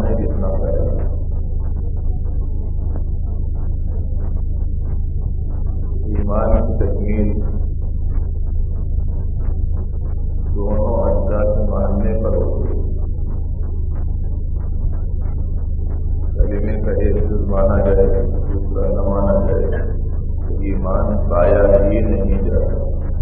ہے جتنا خیر ہے۔ ایمان کی تکمیل دونوں اجزاء کے ماننے پر ہوتی ہے۔ کلمے کا ایک جز مانا جائے دوسرا نہ مانا جائے تو ایمان پایا ہی نہیں جاتا۔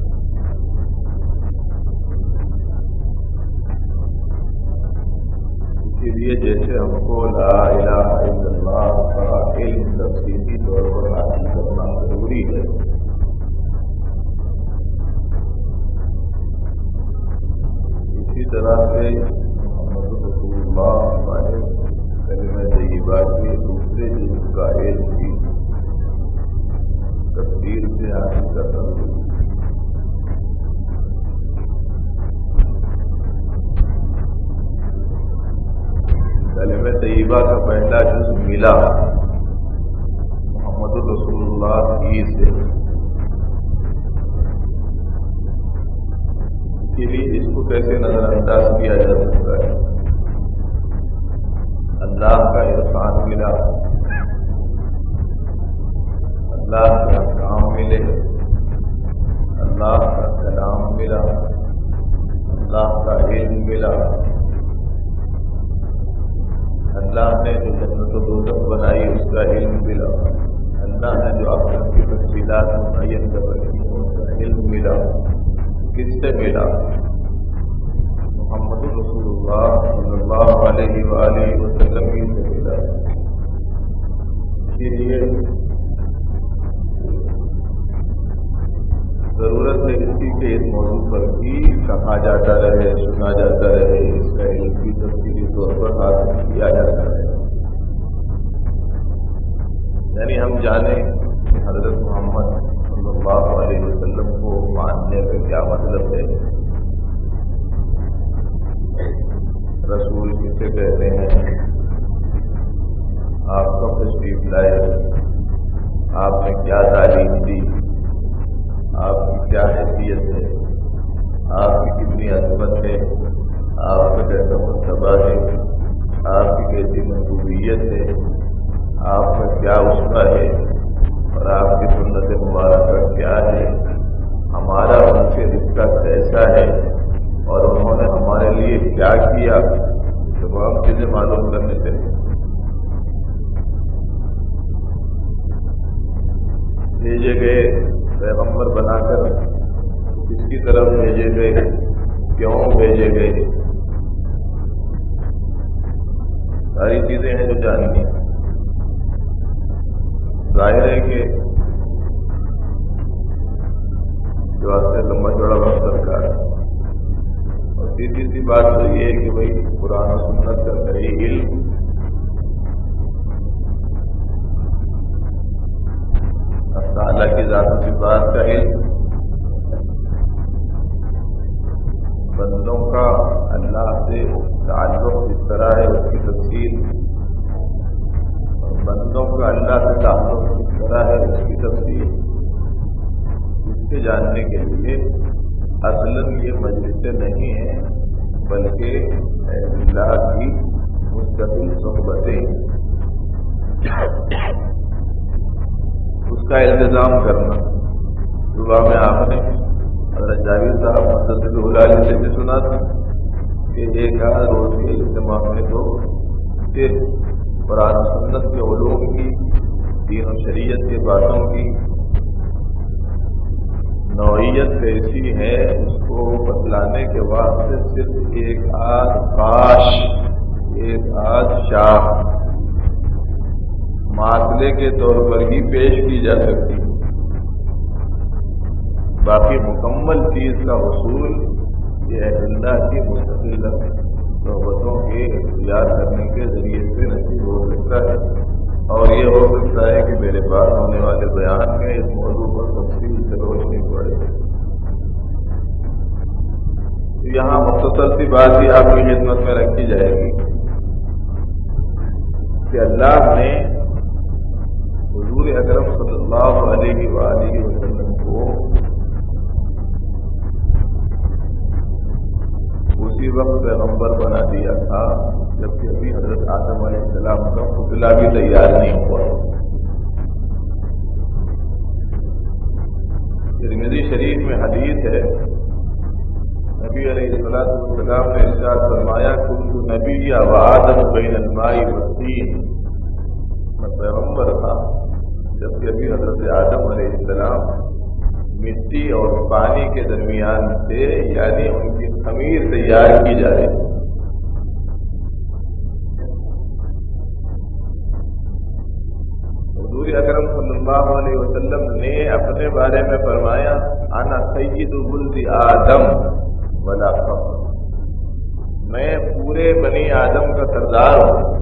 اسی لیے جیسے ہم کو لا الہ الا اللہ کا علم تفصیلی طور پر حاصل کرنا ضروری ہے، اسی طرح سے محمد رسول اللہ والے کلمہ طیبہ کے دوسرے جز کا علم بھی تفصیل سے حاصل کرنا ضروری ہے۔ کلمہ طیبہ کا پہلا جز ملا محمد رسول اللہ ہی سے، اسی لیے اس کو کیسے نظر انداز کیا جا سکتا ہے؟ اللہ کا احسان ملا، اللہ کے احکام ملے، اللہ کا کلام ملا، اللہ کا علم ملا، اللہ نے جو جنت و دوزخ بنائی اس کا علم ملا، اللہ نے جو آخرت کی تفصیلات معین کر رکھی ہیں اس کا علم ملا۔ کس سے ملا؟ محمد رسول اللہ صلی اللہ علیہ وآلہ وسلم ہی سے ملا۔ اسی لیے ضرورت ہے اسی کے اس موضوع پر بھی کہا جاتا رہے، سنا جاتا رہے، اس کا علم کی تفصیلی طور پر حاصل کیا جاتا رہے، یعنی ہم جانیں کہ حضرت محمد صلی اللہ علیہ وسلم کو ماننے کا کیا مطلب ہے، رسول کسے کہتے ہیں، آپ کب تشریف لائے، آپ نے کیا تعلیم دی، آپ کی کیا حیثیت ہے، آپ کی کتنی عظمت ہے، آپ کا کیسا مرتبہ ہے، آپ کی کیسی محبوبیت ہے، آپ کا کیا اسوہ ہے اور آپ کی سنت مبارکہ کیا ہے، ہمارا ان سے رشتہ کیسا ہے اور انہوں نے ہمارے لیے کیا کیا، تمام چیزیں معلوم کرنے چاہیے۔ بھیجے گئے پیغمبر بنا کر کس کی طرف بھیجے گئے، کیوں بھیجے گئے، ساری چیزیں ہیں جو جاننی۔ ظاہر ہے کہ جو واسطے لمبا چوڑا وقت درکار ہے، اور سیدھی سی بات تو یہ ہے کہ بھائی قرآن و سنت کا صحیح علم اللہ کی ذات و صفات کا علم، بندوں کا اللہ سے تعلق کس طرح ہے اس کی تفصیل، اور بندوں کا اللہ سے تعلق کس طرح ہے اس کی تفصیل، اس کے جاننے کے لیے اصلاً یہ مجلسیں نہیں ہیں بلکہ اللہ کی مستقل صحبتیں، اس کا التزام کرنا۔ صبح میں آپ نے حضرت جاوید صاحب مدثر العالی سے سنا تھا کہ ایک آدھ روز کے اجتماع میں تو صرف قرآن و سنت کے علوم کی، دین و شریعت کے باتوں کی نوعیت کیسی ہے اس کو بتلانے کے واسطے صرف ایک آدھ کاش، ایک آدھ شاخ معطلے کے طور پر ہی پیش کی جا سکتی، باقی مکمل چیز کا حصول یہ اللہ کی مستقل صحبتوں کے اختیار کرنے کے ذریعے سے نصیب ہو سکتا ہے، اور یہ ہو سکتا ہے کہ میرے پاس ہونے والے بیان میں اس موضوع پر تفصیل سے روشنی پڑے۔ یہاں مختصر سی بات ہی آپ کی خدمت میں رکھی جائے گی کہ اللہ نے حضور اکرم صلی اللہ علیہ وآلہ وسلم کو اسی وقت پیغمبر بنا دیا تھا جبکہ ابھی حضرت آدم علیہ السلام کا پتلا بھی تیار نہیں ہوا۔ ترمذی شریف میں حدیث ہے، نبی علیہ السلام نے ارشاد فرمایا كنت نبی و آدم بین الماء والطین، میں پیغمبر تھا جبکہ ابھی حضرت آدم علیہ السلام مٹی اور پانی کے درمیان سے، یعنی ان کی خمیر تیار کی جا رہی تھی۔ حضور اکرم صلی اللہ علیہ وسلم نے اپنے بارے میں فرمایا انا سید ولد آدم ولا فخر، میں پورے بنی آدم کا سردار ہوں،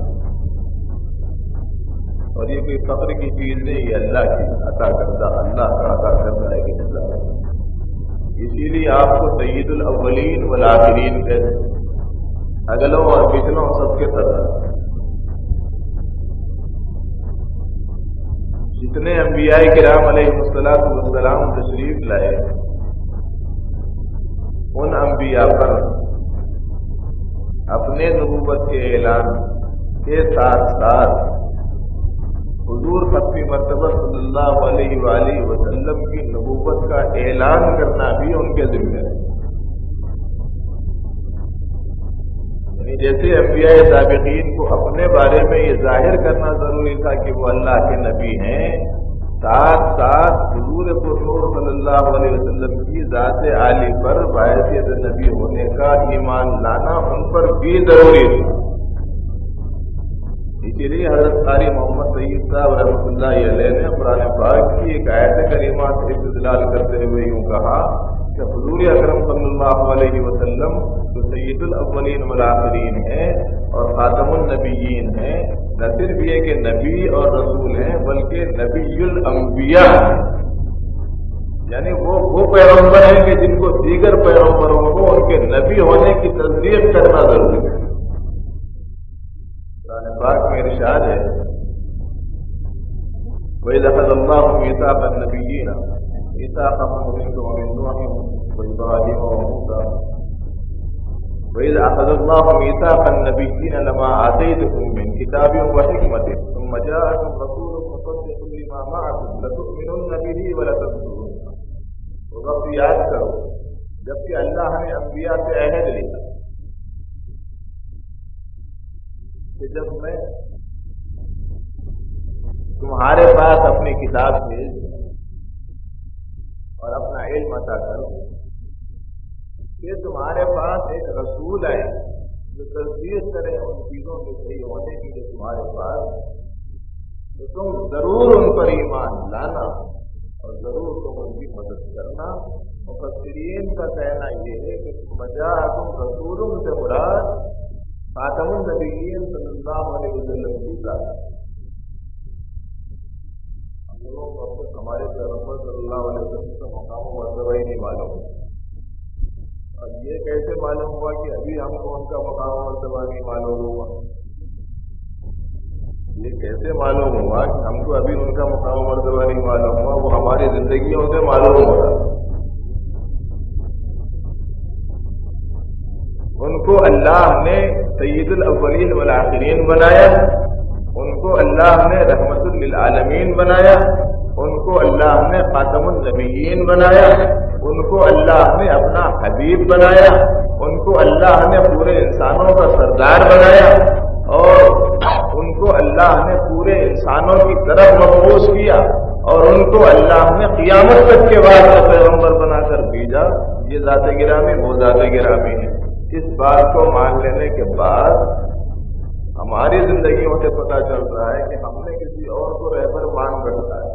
اور یہ کوئی فخر کی چیز نہیں، یہ اللہ کی عطا کردہ، اللہ کا عطا کردہ ہے کہ اللہ، اسی لیے آپ کو سید الاولین والآخرین کہتے ہیں، اگلوں اور پچھلوں سب کے سردار۔ جتنے انبیاء کرام علیہ السلام تشریف لائے، ان انبیاء پر اپنے نبوت کے اعلان کے ساتھ ساتھ حضور ختمی مرتبہ صلی اللہ علیہ وآلہ وسلم کی نبوت کا اعلان کرنا بھی ان کے ذمہ ہے۔ یعنی جیسے انبیاء سابقین کو اپنے بارے میں یہ ظاہر کرنا ضروری تھا کہ وہ اللہ کے نبی ہیں، ساتھ ساتھ حضور پرنور صلی اللہ علیہ وسلم کی ذات عالی پر باعثیت نبی ہونے کا ایمان لانا ان پر بھی ضروری تھا۔ اسی لیے حضرت قاری محمد سعید صاحب رحمۃ اللہ علیہ نے قرآن پاک کی ایک آیت کریمہ سے استدلال کرتے ہوئے یوں کہا کہ حضور اکرم صلی اللہ علیہ وسلم جو سید الاولین والآخرین ہیں اور خاتم النبیین ہیں، نہ صرف یہ کہ نبی اور رسول ہیں بلکہ نبی الانبیاء ہیں، یعنی وہ پیغمبر ہیں کہ جن کو دیگر پیغمبروں کو ان کے نبی ہونے کی تصدیق کرنا ضروری ہے۔ قرآن پاک میں ارشاد ہے وَإِذْ أَخَذَ اللَّهُ مِيثَاقَ النَّبِيِّينَ مِيثَاقَهُمْ وَمِنكُمْ وَمِن نُوحٍ وَإِبْرَاهِيمَ وَمُوسَىٰ وَإِذْ أَخَذَ اللَّهُ مِيثَاقَ النَّبِيِّينَ لَمَا آتَيْتُكُم مِّن كِتَابٍ وَحِكْمَةٍ ثُمَّ جَاءَكُمْ رَسُولٌ مُّصَدِّقٌ لِّمَا مَعَكُمْ لَتُؤْمِنُنَّ بِهِ وَلَتَنصُرُنَّهُ۔ وہ وقت یاد کرو جبکہ اللہ نے انبیاء سے عہد لیا کہ جب میں تمہارے پاس اپنی کتاب بھیج اور اپنا علم عطا کروں کہ تمہارے پاس ایک رسول آئے جو تصدیق کرے ان چیزوں کے صحیح ہونے کی جو تمہارے پاس، تو تم ضرور ان پر ایمان لانا اور ضرور تم ان کی مدد کرنا۔ مفسرین کا کہنا یہ ہے کہ مجاءکم رسول سے مراد خاتم النبیین صلی اللہ علیہ وسلم کی ذات۔ ہمارے پیغمبر صلی اللہ علیہ وسلم کا مقام و مرتبہ ہی نہیں معلوم، اب یہ کیسے معلوم ہوا کہ ابھی ہم کو ان کا مقام و مرتبہ نہیں معلوم ہوا؟ یہ کیسے معلوم ہوا کہ ہم کو ابھی ان کا مقام و مرتبہ نہیں معلوم ہوا؟ وہ ہماری زندگیوں سے معلوم ہو رہا۔ ان کو اللہ نے سید الاولین والآخرین بنایا، ان کو اللہ نے رحمت للعالمین بنایا، ان کو اللہ نے خاتم النبیین بنایا، ان کو اللہ نے اپنا حبیب بنایا، ان کو اللہ نے پورے انسانوں کا سردار بنایا، اور ان کو اللہ نے پورے انسانوں کی طرف مبعوث کیا، اور ان کو اللہ نے قیامت تک کے بعد پیغمبر بنا کر بھیجا۔ یہ ذات گرامی وہ ذات گرامی ہے۔ اس بات کو مان لینے کے بعد ہماری زندگیوں سے پتہ چل رہا ہے کہ ہم نے کسی اور کو رہبر مان رکھا ہے۔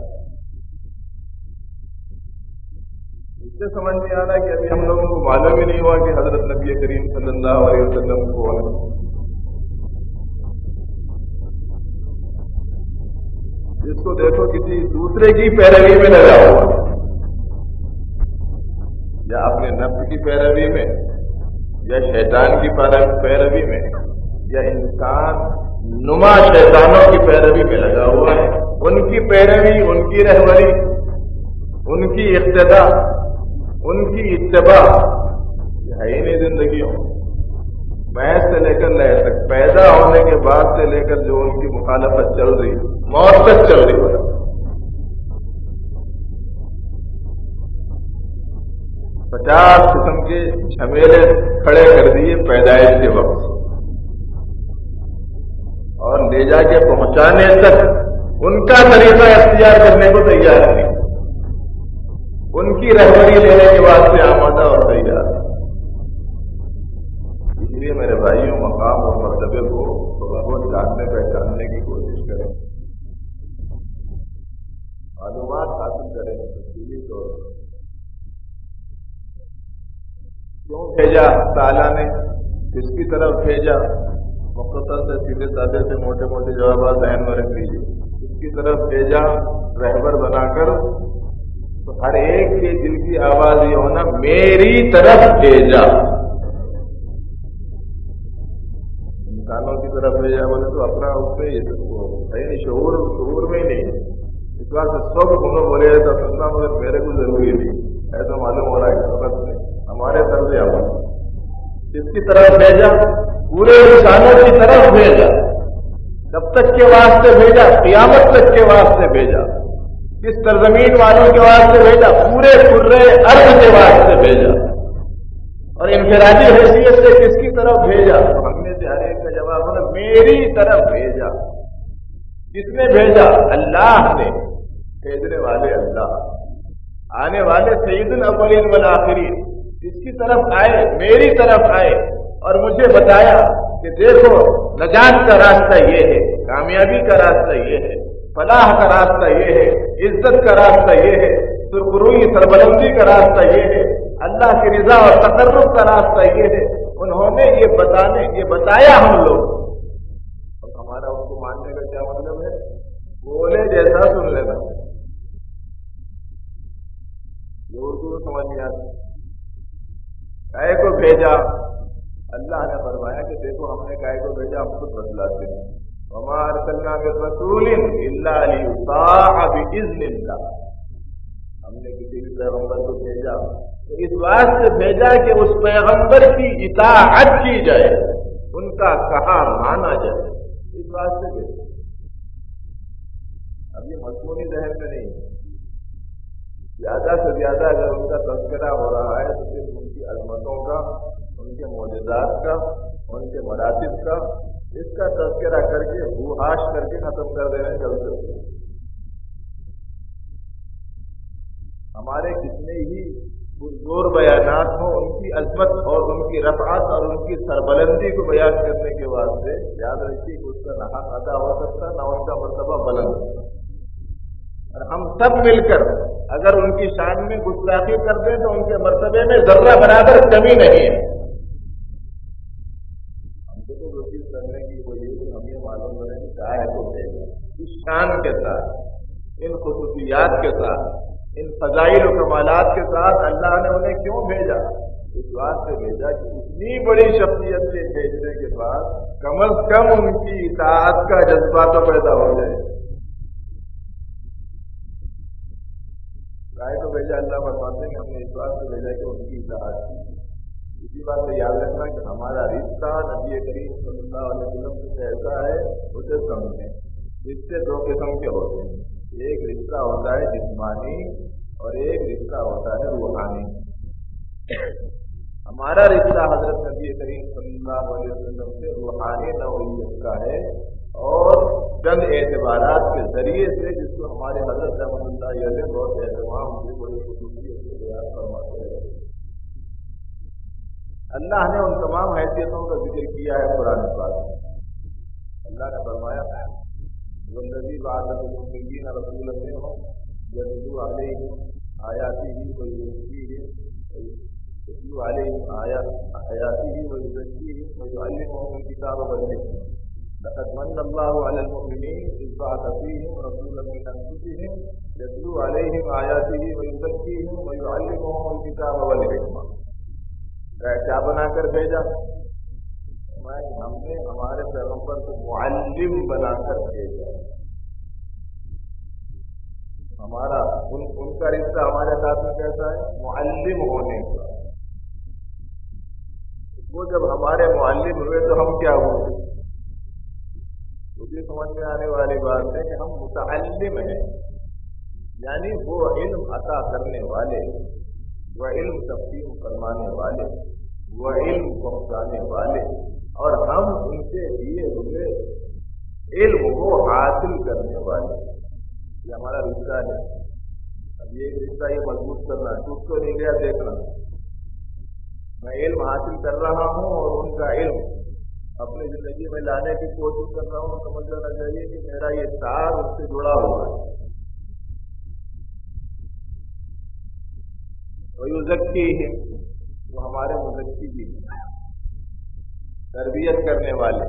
اس سے سمجھ میں آ رہا ہے کہ ابھی ہم لوگوں کو معلوم ہی نہیں ہوا کہ حضرت نبی کریم صلی اللہ علیہ وسلم کون ہے۔ اس کو دیکھو کسی دوسرے کی پیروی میں لگا ہوا، یا اپنے نفس کی پیروی میں، یا شیطان کی پیروی میں، یا انسان نما شیطانوں کی پیروی میں لگا ہوا ہے۔ ان کی پیروی، ان کی رہبری، ان کی اقتدا، ان کی اتباع ہے ہی نہیں زندگیوں۔ محض سے لے کر لے تک، پیدا ہونے کے بعد سے لے کر جو ان کی مخالفت چل رہی، موت تک چل رہی ہے. 50 قسم کے جھمیلے کھڑے کر دیے پیدائش کے وقت، اور لے جا کے پہنچانے تک ان کا طریقہ اختیار کرنے کو تیار نہیں، ان کی رہبری لینے کے واسطے آمادہ اور تیار. اس لیے میرے بھائیوں، مقام اور مرتبے کو بہت جاننے پہچاننے کی کوشش کریں، معلومات حاصل کریں. تفصیلی طور پر کیوں بھیجا تعالیٰ نے، کس کی طرف بھیجا، مختصر سے سیدھے سادے سے موٹے موٹے جوابات ذہن میں رکھ لیجیے. کس کی طرف بھیجا رہبر بنا کر، تو ہر ایک کے دل کی آواز یہ ہونا، میری طرف بھیجا. انسانوں کی طرف بھیجا بولے تو اپنا اس میں یہ شعور میں ہی نہیں. اس بات سے سب ہم بولے تو سننا، مگر میرے کو ضروری نہیں، ایسا معلوم ہو رہا ہے سبق میں ہمارے طرز عمل. کس کی طرف بھیجا؟ پورے انسانوں کی طرف بھیجا. کب تک کے واسطے بھیجا؟ قیامت تک کے واسطے بھیجا. کس سرزمین والوں کے واسطے بھیجا؟ پورے کرۂ ارض کے واسطے بھیجا. اور انفرادی حیثیت سے کس کی طرف بھیجا؟ ہم نے سے ہر ایک کا جواب ہونا، میری طرف بھیجا. کس نے بھیجا؟ اللہ نے. بھیجنے والے اللہ، آنے والے سید الاولین والآخرین. کس کی طرف آئے؟ میری طرف آئے اور مجھے بتایا کہ دیکھو نجات کا راستہ یہ ہے، کامیابی کا راستہ یہ ہے، فلاح کا راستہ یہ ہے، عزت کا راستہ یہ ہے، سرخروئی سربلندی کا راستہ یہ ہے، اللہ کی رضا اور تقرب کا راستہ یہ ہے. انہوں نے یہ بتایا ہم لوگ. اور ہمارا ان کو ماننے کا کیا مطلب ہے؟ بولے جیسا سن لینا. یہ اردو میں سمجھ نہیں آتی. کائے کو بھیجا؟ اللہ نے فرمایا کہ دیکھو ہم نے کائے کو بھیجا، ہم خود بتلاتے ہیں. وما ارسلنا من رسول الا لیطاع باذن اللہ. ہم نے کسی بھی پیغمبر کو بھیجا تو اس بات سے بھیجا کہ اس پیغمبر کی اطاعت کی جائے، ان کا کہا مانا جائے. اس بات سے بھیجا. اب یہ مضمونی ذہن میں نہیں، زیادہ سے زیادہ اگر ان کا تذکرہ ہو رہا ہے تو صرف ان کی عظمتوں کا، ان کے معجزات کا، ان کے مراتب کا، اس کا تذکرہ کر کے ہوش کر کے ختم کر دینے چلتے. ہمارے کتنے ہی پرزور بیانات ہوں، ان کی عظمت اور ان کی رفعت اور ان کی سربلندی کو بیان کرنے کے واسطے یاد رکھیے کہ اس کا نہ حق ادا ہو سکتا، نہ ان کا مرتبہ بلند. اور ہم سب مل کر اگر ان کی شان میں گستاخی کر دیں تو ان کے مرتبے میں ذرہ برابر کمی نہیں ہے. ہم کو تو کوشش کرنے کی وہ یہ کہ ہم یہ معلوم کریں کہ کیا ہے تو اس شان کے ساتھ، ان خصوصیات کے ساتھ، ان فضائل و کمالات کے ساتھ اللہ نے انہیں کیوں بھیجا؟ اس بات سے بھیجا کہ اتنی بڑی شخصیت سے بھیجنے کے بعد کم از کم ان کی اطاعت کا جذبہ تو پیدا ہو جائے. رائے کو بھیجا اللہ فرماتے ہیں کہ ہم نے اس بات سے بھیجا کہ ان کی اطاعت کی. اسی بات سے یاد رکھنا کہ ہمارا رشتہ نبی کریم صلی اللہ علیہ وسلم سے ایسا ہے اسے سمجھیں. رشتے دو قسم کے ہوتے ہیں، ایک رشتہ ہوتا ہے جسمانی اور ایک رشتہ ہوتا ہے روحانی. ہمارا رشتہ حضرت نبی کریم صلی اللہ علیہ وسلم سے روحانی نوعیت کا ہے، اور چند اعتبارات کے ذریعے سے جس کو ہمارے حضرت رحمۃ اللہ علیہ بہت اہتمام سے بڑی خصوصیت سے بیان فرماتے ہیں. اللہ نے ان تمام حیثیتوں کا ذکر کیا ہے قرآن پاک میں. اللہ نے فرمایا والذی بعث فی الأميين رسولا منهم يتلو عليهم آياته ويزكيهم ويعلمهم الكتاب والحكمة لقد من الله على المؤمنين إذ بعث فيهم رسولا من أنفسهم يتلو عليهم آياته ويزكيهم ويعلمهم الكتاب والحكمة. کیا بنا کر بھیجا؟ ہم نے ہمارے پیغمبر کو معلم بنا کر بھیجا. ہمارا ان کا رشتہ ہمارے ساتھ میں کیسا ہے؟ معلم ہونے کا. وہ جب ہمارے معلم ہوئے تو ہم کیا ہوئے؟ وہ بھی سمجھ میں آنے والی بات ہے کہ ہم متعلم ہیں، یعنی وہ علم عطا کرنے والے، وہ علم تقسیم فرمانے والے، وہ علم پہنچانے والے، اور ہم ان سے دیے ہوئے علم کو حاصل کرنے والے۔ یہ ہمارا رشتہ ہے۔ اب یہ رشتہ یہ مضبوط کرنا، ٹوٹ تو نہیں گیا، دیکھنا میں علم حاصل کر رہا ہوں اور ان کا علم اپنی زندگی میں لانے کی کوشش کر رہا ہوں، سمجھ لینا چاہیے کہ میرا یہ تار اس سے جڑا ہوا ہے۔ وَيُزَكِّيهِمْ، وہ ہمارے مزکی بھی، تربیت کرنے والے۔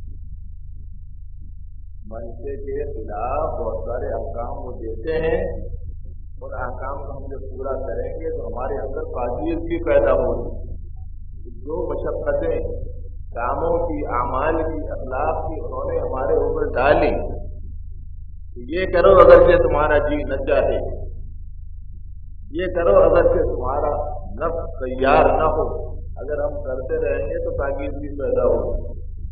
منشے کے خلاف بہت سارے احکام وہ دیتے ہیں، اور احکام کو ہم جب پورا کریں گے تو ہمارے اندر قابلیت بھی پیدا ہوگی۔ جو مشقتیں کاموں کی، اعمال کی، اخلاق کی انہوں نے ہمارے اوپر ڈالی، یہ کرو اگرچہ تمہارا جی نہ چاہے، یہ کرو اگرچہ تمہارا نفس تیار نہ ہو، اگر ہم کرتے رہیں گے تو تاکید بھی پیدا ہوگی۔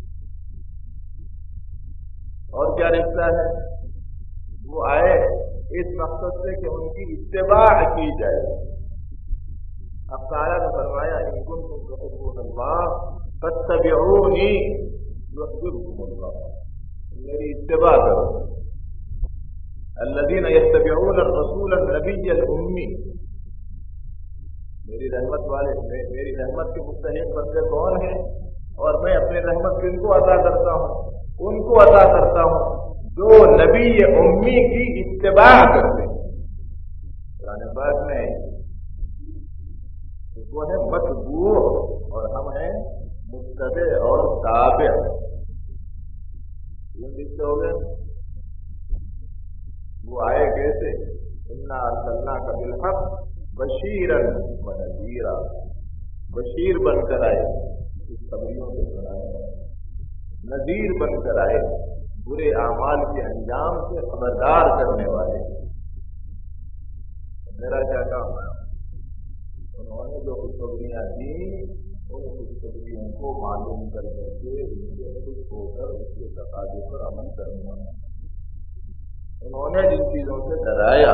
اور کیا رشتہ ہے؟ وہ آئے اس مقصد سے کہ ان کی اتباع کی جائے۔ اب تعالیٰ نے فرمایا ان کنتم تحبون اللہ فاتبعونی یحببکم اللہ، میری اتباع کرو۔ الذین یتبعون الرسول النبی الامی، میری رحمت والے، میری رحمت کے مستحق بندے کون ہیں؟ اور میں اپنی رحمت کن کو عطا کرتا ہوں؟ ان کو عطا کرتا ہوں جو نبی امی کی اتباع کرتے ہیں۔ قرآن پاک میں وہ ہے متبوع اور ہم ہیں متبع اور تابع۔ تین رشتے ہو گئے۔ وہ آئے کیسے؟ انا ارسلناک بالحق بشیرا ونذیرا، بشیر بن کر آئے، خوشخبریوں سے سنائے، نذیر بن کر آئے، برے اعمال کے انجام سے خبردار کرنے والے۔ میرا کیا کام ہے؟ انہوں نے جو خوشخبریاں دی ان خوشخبریوں کو معلوم کر کے ان سے خوش ہو کر اس کے تقاضے پر عمل کرنا۔ انہوں نے جن چیزوں سے ڈرایا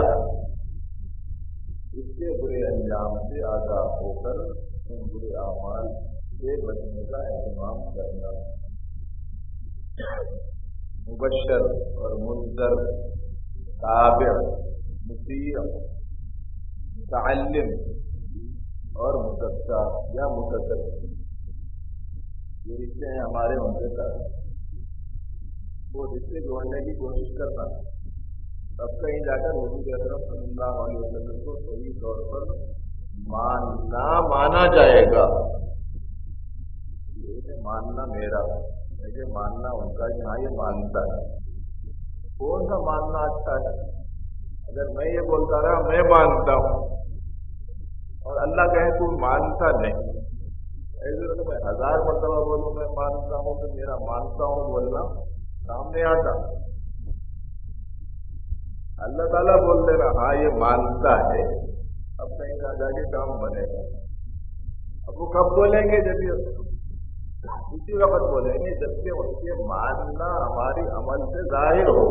اس کے برے انجام سے آگاہ ہو کر ان برے اعمال سے بچنے کا اہتمام کرنا۔ مبشر اور منذر، تابع، مطیع، متعلم اور متقی یا متقی، یہ رشتے ہیں ہمارے ان کے ساتھ۔ وہ رشتے جوڑنے کی کوشش کرنا، تب کہیں جا کر حضور اکرم صلی اللہ علیہ وسلم کو صحیح طور پر مانا جائے گا۔ یہ ماننا میرا، یہ ماننا ان کا، یہاں یہ مانتا ہے۔ کون سا ماننا اچھا ہے؟ اگر میں یہ بولتا رہا میں مانتا ہوں اور اللہ کہے تو مانتا نہیں، ایسے تو میں 1000 مرتبہ بولوں میں مانتا ہوں تو میرا مانتا ہوں بولنا کام نہیں آتا۔ اللہ تعالیٰ بول دے رہا ہاں یہ مانتا ہے، اب کہیں جا کے کام بنے گا۔ اب وہ کب بولیں گے؟ جب اسی وقت بولیں گے جبکہ ان کے ماننا ہماری عمل سے ظاہر ہو۔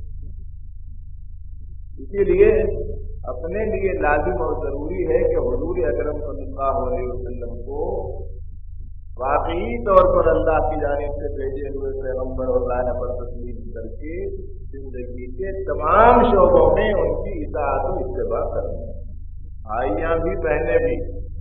اسی لیے اپنے لیے لازم اور ضروری ہے کہ حضور اکرم صلی اللہ علیہ وسلم کو واقعی طور پر اللہ کی جانب سے بھیجے ہوئے پیغمبر اور راہ پر تسلیم کر کے زندگی کے تمام شعبوں میں ان کی اطاعت و اتباع کرنا، آئیاں بھی پہنے بھی۔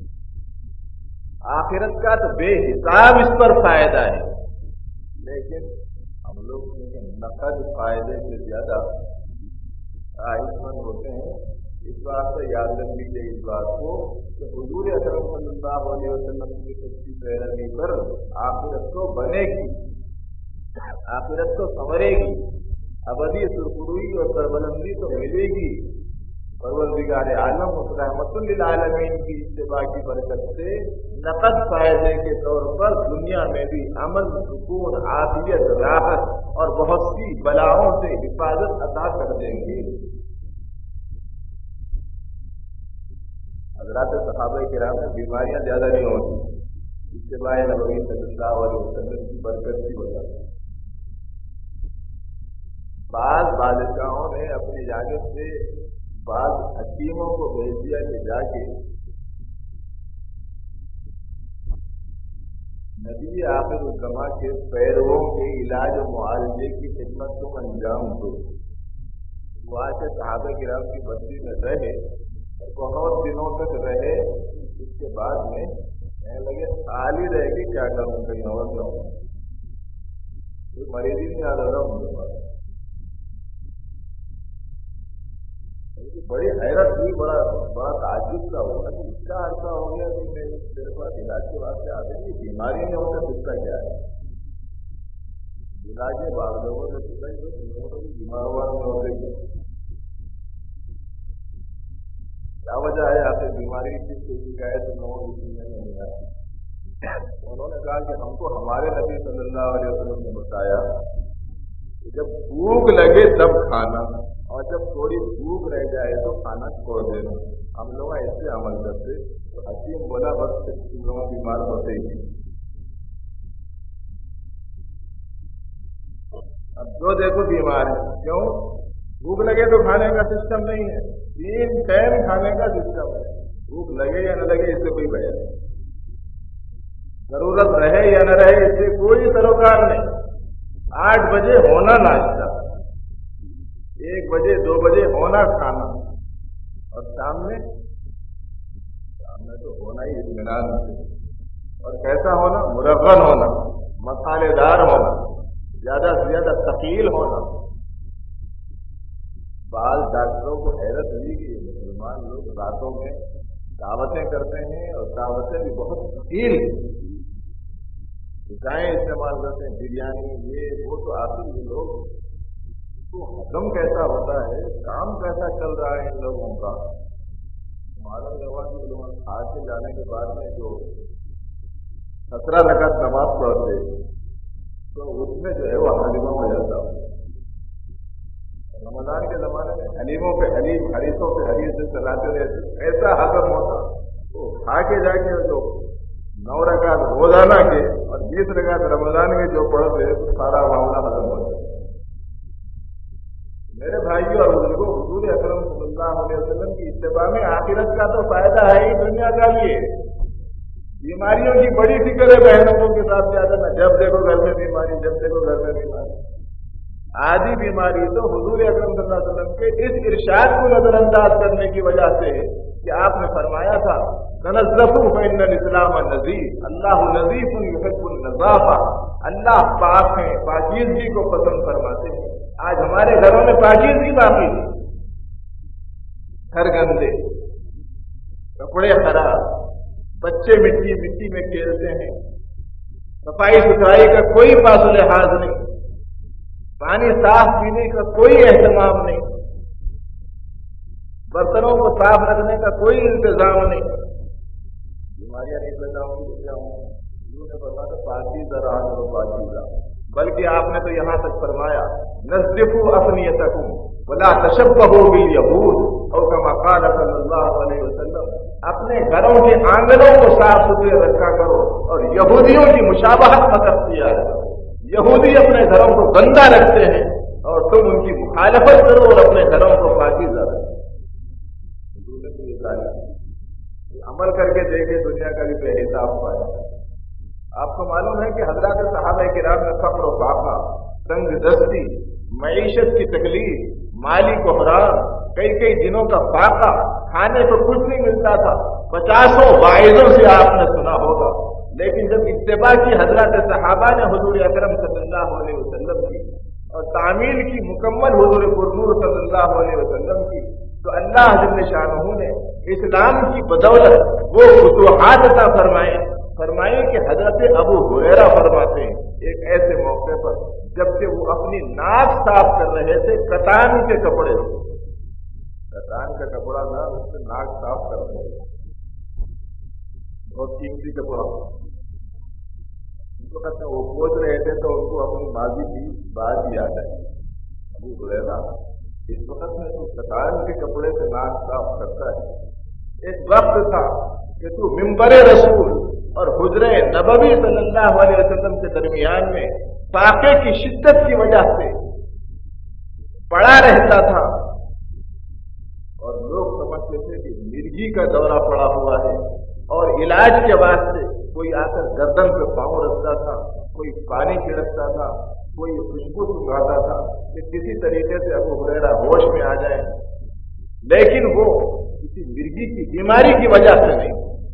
آخرت کا تو بے حساب اس پر فائدہ ہے، لیکن ہم لوگ نقد فائدے سے زیادہ خواہش مند ہوتے ہیں۔ اس بات سے یاد رکھ لیجیے اس بات کو کہ حضور اکرم صلی اللہ علیہ وسلم کی سچی پیروی پر آخرت تو بنے گی، آخرت تو سنورے گی، ابدی سرخروئی اور سربلندی تو ملے گی۔ پروردگار عالم رحمت للعالمین کی اتباع کی برکت سے نقد فائدے کے طور پر دنیا میں بھی امن، سکون، عافیت، راحت اور بہت سی بلاؤں سے حفاظت عطا کر دیں گے۔ حضرات صحابہ کرام میں بیماریاں زیادہ نہیں ہوتی، اتباع نبوی صلی اللہ علیہ وسلم کی برکت کی وجہ سے بعض بادشاہوں نے اپنی جانب سے بعض حکیموں کو بھیج دیا کہ جا کے نبی آخر الزماں کے پیرووں کے علاج و معالجے کی خدمت کو انجام دو. وہ آج صحابہ کرام کی بستی میں رہے اور بہت دنوں تک رہے. اس کے بعد میں کہنے لگے خالی رہ کے کیا کروں, کہیں اور جاؤں, کوئی مریض ہی نہیں آ رہا مجھے پاس. بڑی حیرت ہوئی, بڑا تعجب کا ہوا کہ اس کا عرصہ ہو گیا کہ میرے پاس علاج کے واسطے آتے ہیں. بیماری نہیں ہوتا پوچھتا کیا ہے, علاج میں بعض لوگوں سے پوچھا کہ لوگوں کو بھی بیمار ہوا نہیں ہو گئی, کیا وجہ ہے آپ بیماری کی کوئی شکایت لوگوں کی نہیں آتی. انہوں نے کہا کہ ہم کو ہمارے نبی صلی اللہ علیہ وسلم نے بتایا کہ جب بھوک لگے تب کھانا, اور جب تھوڑی بھوک رہ جائے تو کھانا چھوڑ دینا. ہم لوگ ایسے عمل کرتے تو حکیم بولا بس لوگ بیمار ہوتے ہی. اب جو دیکھو بیمار ہے, کیوں؟ بھوک لگے تو کھانے کا سسٹم نہیں ہے, 3 ٹائم کھانے کا سسٹم ہے. بھوک لگے یا نہ لگے اس سے کوئی وجہ نہیں, ضرورت رہے یا نہ رہے اس سے کوئی سروکار نہیں. 8 بجے ہونا ناشتہ, 1 بجے 2 بجے ہونا کھانا, اور شام میں تو ہونا ہی اطمینان سے. اور کیسا ہونا؟ مرغن ہونا, مسالے دار ہونا, زیادہ سے زیادہ ثقیل ہونا. بعض ڈاکٹروں کو حیرت ہوئی کہ مسلمان لوگ راتوں میں دعوتیں کرتے ہیں اور دعوتیں بھی بہت ثقیل غذائیں استعمال کرتے ہیں, بریانی یہ وہ. تو آخر یہ لوگ تو حکم کیسا ہوتا ہے, کام کیسا چل رہا ہے ان لوگوں کا. معلوم ہوا کہ لوگ کھا کے جانے کے بعد میں جو 17 رکعت نماز پڑھتے تو اس میں جو ہے وہ حلیمہ ہو جاتا. رمضان کے زمانے میں حلیموں پہ حلیم, حریثوں پہ حریث سے چلاتے رہتے, ایسا حکم ہوتا. تو کھا کے جا کے جو 9 رکعت روزانہ کے اور 20 رکعت رمضان کے جو پڑھتے تو سارا معاملہ ختم ہو جاتا. میرے بھائیوں اور بزرگوں, حضور اکرم صلی اللہ علیہ وسلم کی اتباع میں آخرت کا تو فائدہ ہے ہی, دنیا کا بھی ہے. بیماریوں کی بڑی فکر ہے بہنوں کے ساتھ زیادہ نہ, جب دیکھو گھر میں بیماری, جب دیکھو گھر میں بیماری. آدھی بیماری تو حضور اکرم صلی اللہ علیہ وسلم کے اس ارشاد کو نظر انداز کرنے کی وجہ سے ہے کہ آپ نے فرمایا تھا تنظفوا فإن الاسلام نظیف, اللہ نظیف یحب النظافہ. اللہ پاک ہیں, پاکیزگی کو پسند فرماتے ہیں. آج ہمارے گھروں میں پاکیزگی باقی ہے, گھر گندے, کپڑے خراب, بچے مٹی میں کھیلتے ہیں, صفائی ستھرائی کا کوئی پاس و لحاظ نہیں, پانی صاف پینے کا کوئی اہتمام نہیں, برتنوں کو صاف رکھنے کا کوئی انتظام نہیں. بیماریاں نہیں پیدا ہوں گی کیا ہوں؟ انہوں نے بتایا پاکیزہ رہا کرو, پاکیزہ. بلکہ آپ نے تو یہاں تک فرمایا نظفوا افنیتکم ولا تشبہوا بالیہود, اور کما قال صلی اللہ علیہ وسلم, اپنے گھروں کے آنگنوں کو صاف ستھرے رکھا کرو اور یہودیوں کی مشابہت مت کیا ہے. یہودی اپنے گھروں کو گندا رکھتے ہیں اور تم ان کی مخالفت کرو اور اپنے گھروں کو پاکیزہ رکھو. عمل کر کے دیکھے دنیا کا بھی بے حساب پایا. آپ کو معلوم ہے کہ حضرات صحابہ کرام میں فقر و فاقہ, تنگ دستی, معیشت کی تکلیف, مالی بحران, کئی دنوں کا فاقہ, کھانے کو کچھ نہیں ملتا تھا. 50 واعظوں سے آپ نے سنا ہوگا, لیکن جب اتباع کی حضرات صحابہ نے حضور اکرم صلی اللہ علیہ وسلم کی اور تعمیل کی مکمل حضور پرنور صلی اللہ علیہ وسلم کی, تو اللہ جل شانہ نے اسلام کی بدولت وہ فتوحات عطا فرمائے کہ حضرت ابو ہریرہ فرماتے ہیں ایک ایسے موقع پر جبکہ وہ اپنی ناک صاف کر رہے تھے کتان کے کپڑے سے, کتان کا کپڑا تھا, اس سے ناک صاف کر رہے تھے, بہت قیمتی کپڑا. اس وقت میں وہ پوچھ رہے تھے تو ان کو اپنی ماضی کی بات یاد آئی. ابو ہریرہ اس وقت میں تو کتان کے کپڑے سے ناک صاف کرتا ہے. ایک وقت تھا کہ تو ممبر رسول اور حجرہ نبوی صلی اللہ علیہ وسلم کے درمیان میں فاقے کی شدت کی وجہ سے پڑا رہتا تھا اور لوگ سمجھتے تھے کہ مرگی کا دورہ پڑا ہوا ہے، اور علاج کے واسطے کوئی آ کر گردن پہ پاؤں رکھتا تھا، کوئی پانی چھڑکتا تھا، کوئی خوشبو سنگھاتا تھا کہ کسی طریقے سے ابو ہریرہ ہوش میں آ جائے، لیکن وہ کسی مرگی کی بیماری کی وجہ سے نہیں،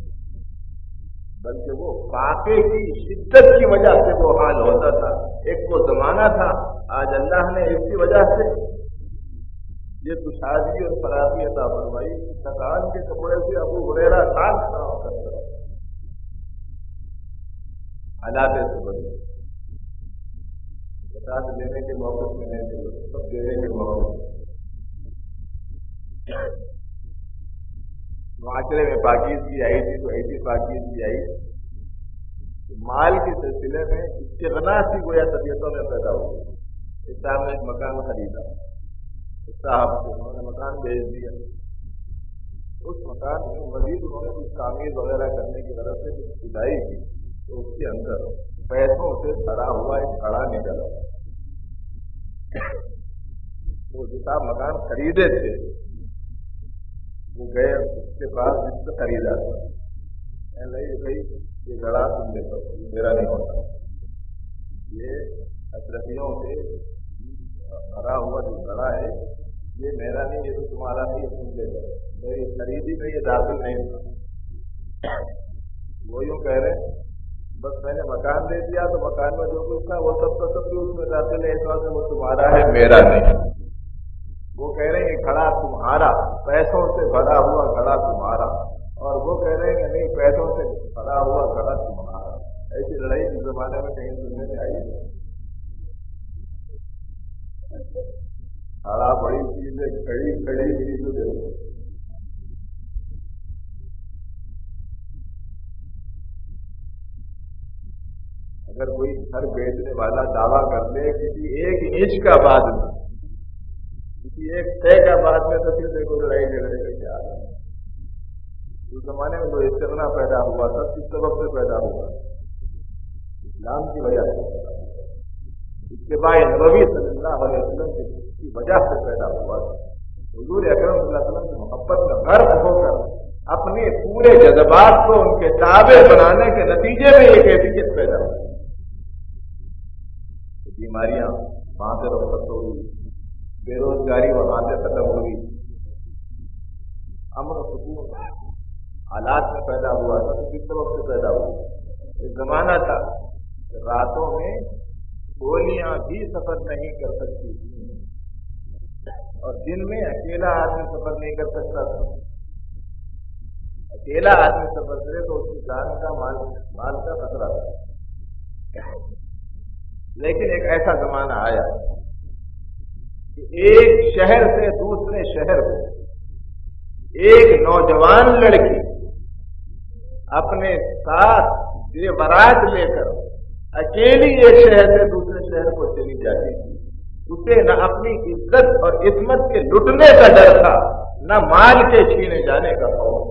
بلکہ وہ فاقے کی شدت کی وجہ سے وہ حال ہوتا تھا۔ ایک وہ زمانہ تھا، آج اللہ نے اس کی وجہ سے یہ کشادگی اور فراغی عطا فرمائی، تکان کے کپڑے سے ابو ہریرہ ساتھ کام کرتا ہے، حالات سے بدلے، زکات لینے کے موقع میں نہیں دے، سب دینے کے موقع معاشرے میں پاکیزگی آئی تھی تو ایسی پاکیزگی آئی کہ مال کے سلسلے میں استغنا سی گویا طبیعتوں میں پیدا ہوئی۔ اس صاحب نے ایک مکان خریدا، اس صاحب کو انہوں نے مکان بھیج دیا، اس مکان میں مزید انہوں نے کچھ تعمیر وغیرہ کرنے کی غرض سے کچھ کھدائی کی، تو اس کے اندر پیسوں سے بھرا ہوا ایک گھڑا نکلا۔ وہ جو صاحب مکان خریدے تھے وہ گئے اس کے پاس جس سے خریدا تھا، نہیں بھائی یہ گھڑا تم لے لو، میرا نہیں ہوتا، یہ اشرفیوں سے بھرا ہوا جو گھڑا ہے یہ میرا نہیں، یہ تو تمہارا نہیں، تم لے لو، میری خریدی میں یہ داخل نہیں تھا۔ وہ یوں کہہ رہے بس میں نے مکان دے دیا تو مکان میں جو کچھ تھا وہ سب کا سب بھی اس میں داخل ہے، اس وقت وہ تمہارا ہے میرا نہیں۔ وہ کہہ رہے ہیں کہ گھڑا تمہارا، پیسوں سے بھرا ہوا گھڑا تمہارا، اور وہ کہہ رہے ہیں کہ نہیں پیسوں سے بھرا ہوا گھڑا تمہارا۔ ایسی لڑائی اس زمانے میں کہیں سننے میں آئی؟ گھڑا بڑی چیز ہے، کڑی کڑی چیز ہے۔ اگر کوئی گھر بیچنے والا دعویٰ کر لے کسی ایک انچ کا بعد میں، کسی ایک طے کا بعد میں، تو پھر دیکھو لڑائی جھگڑے کا کیا ہے۔ اس زمانے میں جو استغنا پیدا ہوا تھا کس سبب سے پیدا ہوا؟ اسلام کی وجہ سے، اتباع نبوی صلی اللہ علیہ وسلم کی وجہ سے پیدا ہوا تھا۔ حضور اکرم صلی اللہ علیہ وسلم کی محبت میں غرق ہو کر اپنے پورے جذبات کو ان کے تابع بنانے کے نتیجے میں یہ کیفیت پیدا ہوئی۔ بیماریاں وہاں سے رخصت ہو گئی، بے روزگاری وہاں سے ختم ہوئی، امن و سکون حالات میں پیدا ہوا تھا۔ تو کس طرح سے پیدا ہوا؟ ایک زمانہ تھا کہ راتوں میں گولیاں بھی سفر نہیں کر سکتی تھیں، اور دن میں اکیلا آدمی سفر نہیں کر سکتا تھا۔ اکیلا آدمی سفر کرے تو اس کی جان کا مال کا خطرہ تھا۔ لیکن ایک ایسا زمانہ آیا کہ ایک شہر سے دوسرے شہر کو ایک نوجوان لڑکی اپنے ساتھ زیورات لے کر اکیلی ایک شہر سے دوسرے شہر کو چلی جاتی تھی۔ اسے نہ اپنی عزت اور عصمت کے لٹنے کا ڈر تھا، نہ مال کے چھینے جانے کا خوف۔